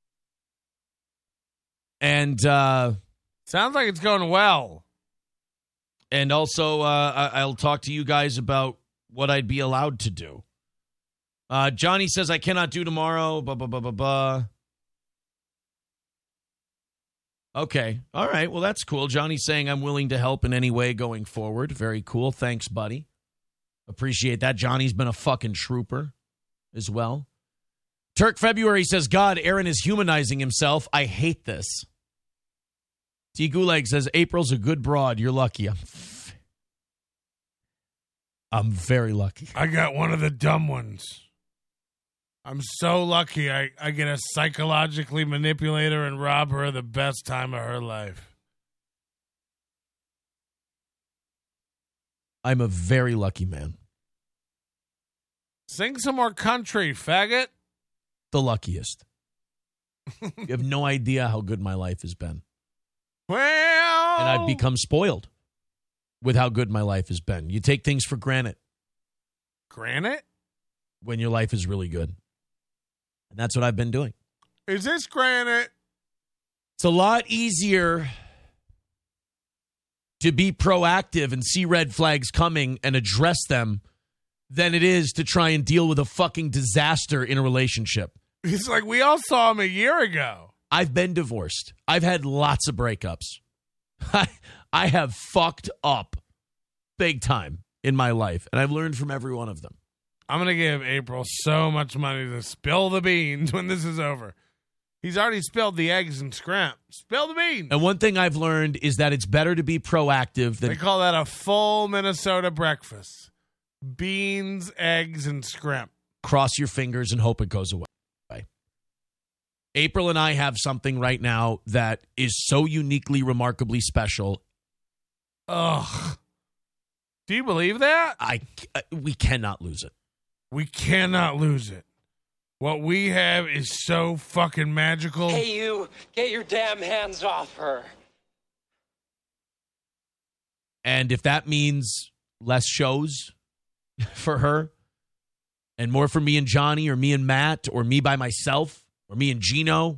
And uh, sounds like it's going well. And also, uh, I'll talk to you guys about what I'd be allowed to do. Uh, Johnny says I cannot do tomorrow. Blah, blah, blah, blah, blah. Okay. All right. Well, that's cool. Johnny's saying I'm willing to help in any way going forward. Very cool. Thanks, buddy. Appreciate that. Johnny's been a fucking trooper as well. Turk February says, God, Aaron is humanizing himself. I hate this. T. Gulag says, April's a good broad. You're lucky. I'm, f- I'm very lucky. I got one of the dumb ones. I'm so lucky I, I get to psychologically manipulate her and rob her of the best time of her life. I'm a very lucky man. Sing some more country, faggot. The luckiest. You have no idea how good my life has been. Well, and I've become spoiled with how good my life has been. You take things for granted. Granite? When your life is really good. And that's what I've been doing. Is this granite? It's a lot easier to be proactive and see red flags coming and address them than it is to try and deal with a fucking disaster in a relationship. It's like we all saw him a year ago. I've been divorced. I've had lots of breakups. I, I have fucked up big time in my life, and I've learned from every one of them. I'm going to give April so much money to spill the beans when this is over. He's already spilled the eggs and scrimp. Spill the beans. And one thing I've learned is that it's better to be proactive than... They call that a full Minnesota breakfast. Beans, eggs, and scrimp. Cross your fingers and hope it goes away. April and I have something right now that is so uniquely, remarkably special. Ugh. Do you believe that? I, uh, we cannot lose it. We cannot lose it. What we have is so fucking magical. Hey, you, get your damn hands off her. And if that means less shows for her and more for me and Johnny or me and Matt or me by myself or me and Gino.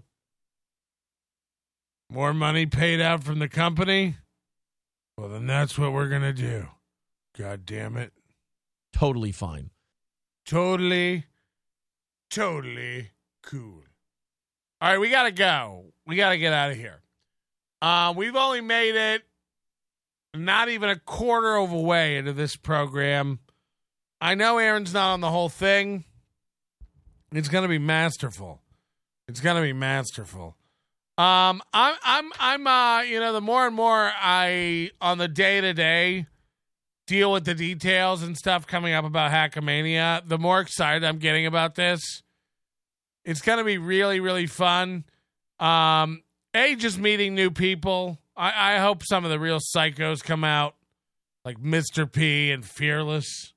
More money paid out from the company? Well, then that's what we're going to do. God damn it. Totally fine. Totally, totally cool. All right, we got to go. We got to get out of here. Uh, we've only made it not even a quarter of a way into this program. I know Aaron's not on the whole thing. It's going to be masterful. It's going to be masterful. Um, I'm, I'm, I'm, uh, you know, the more and more I, on the day to day, deal with the details and stuff coming up about Hackamania, the more excited I'm getting about this. It's going to be really, really fun. Um, A, just meeting new people. I, I hope some of the real psychos come out, like Mister P and Fearless.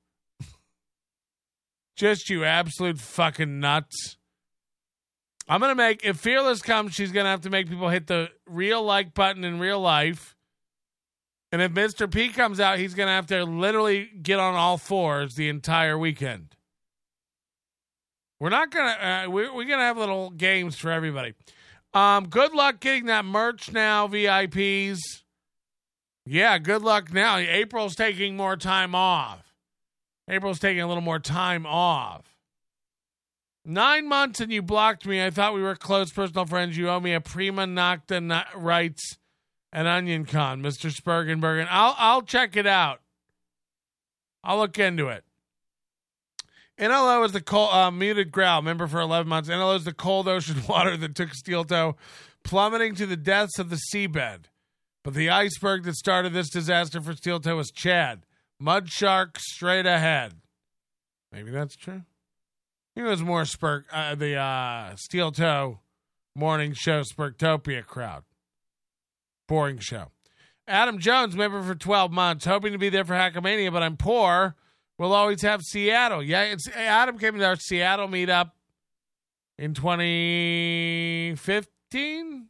Just you absolute fucking nuts. I'm going to make, if Fearless comes, she's going to have to make people hit the real like button in real life. And if Mister P comes out, he's going to have to literally get on all fours the entire weekend. We're not going to, uh, we're, we're going to have little games for everybody. Um, good luck getting that merch now, V I Ps. Yeah, good luck now. April's taking more time off. April's taking a little more time off. Nine months and you blocked me. I thought we were close personal friends. You owe me a prima nocta na- rights and Onion Con, Mister Spurgenbergen. I'll I'll check it out. I'll look into it. N L O is the cold, uh, muted growl, member for eleven months. N L O is the cold ocean water that took Steel Toe plummeting to the depths of the seabed. But the iceberg that started this disaster for Steel Toe was Chad. Mud shark straight ahead. Maybe that's true. He was more Spurk, uh, the uh, Steel Toe morning show Spurktopia crowd. Boring show. Adam Jones, member for twelve months, hoping to be there for Hackamania, but I'm poor. We'll always have Seattle. Yeah, it's Adam came to our Seattle meetup in twenty fifteen.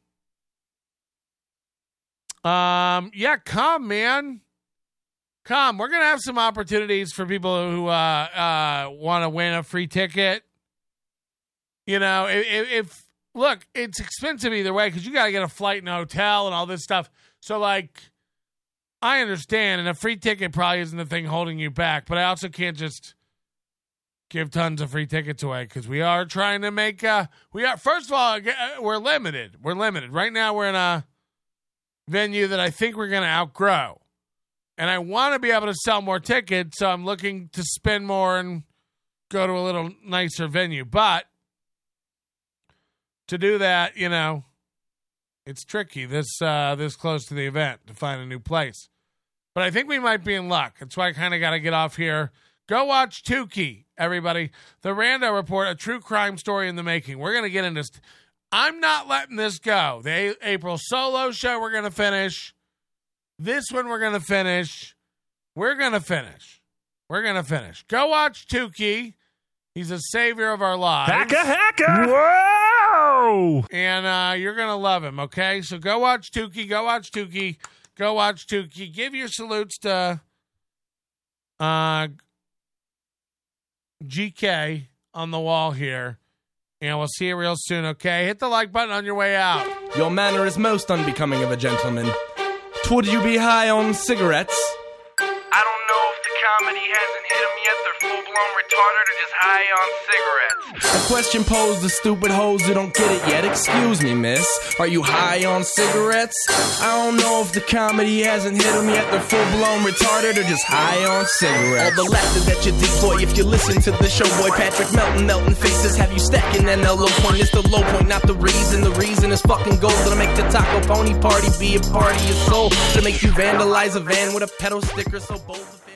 Um, yeah, come, man. Come. We're going to have some opportunities for people who uh, uh, want to win a free ticket. You know, if, if look, it's expensive either way because you got to get a flight and a hotel and all this stuff. So, like, I understand, and a free ticket probably isn't the thing holding you back, but I also can't just give tons of free tickets away because we are trying to make, uh, we are, first of all, we're limited. We're limited. Right now, we're in a venue that I think we're going to outgrow. And I want to be able to sell more tickets, so I'm looking to spend more and go to a little nicer venue. But to do that, you know, it's tricky this uh, this close to the event to find a new place. But I think we might be in luck. That's why I kind of got to get off here. Go watch Tukey, everybody. The Rando Report, a true crime story in the making. We're going to get into this. I'm not letting this go. The A- April Solo show we're going to finish. This one we're going to finish. We're going to finish. We're going to finish. Go watch Tukey. He's a savior of our lives. Hacka, hacka! Whoa! And uh, you're going to love him, okay? So go watch Tukey. Go watch Tukey. Go watch Tukey. Give your salutes to uh, G K on the wall here. And we'll see you real soon, okay? Hit the like button on your way out. Your manner is most unbecoming of a gentleman. Would you be high on cigarettes? I don't know if the comedy hasn't hit them yet. They're full-blown retarded or just high on cigarettes. A question posed to stupid hoes who don't get it yet. Excuse me, miss. Are you high on cigarettes? I don't know if the comedy hasn't hit them yet. They're full-blown retarded or just high on cigarettes. All the laughter that you decoy if you listen to the show, boy. Patrick Melton, Melton faces have you stacking an L O point. It's the low point, not the reason. The reason is fucking gold. It'll make the Taco Pony party be a party of soul. To make you vandalize a van with a pedal sticker so bold.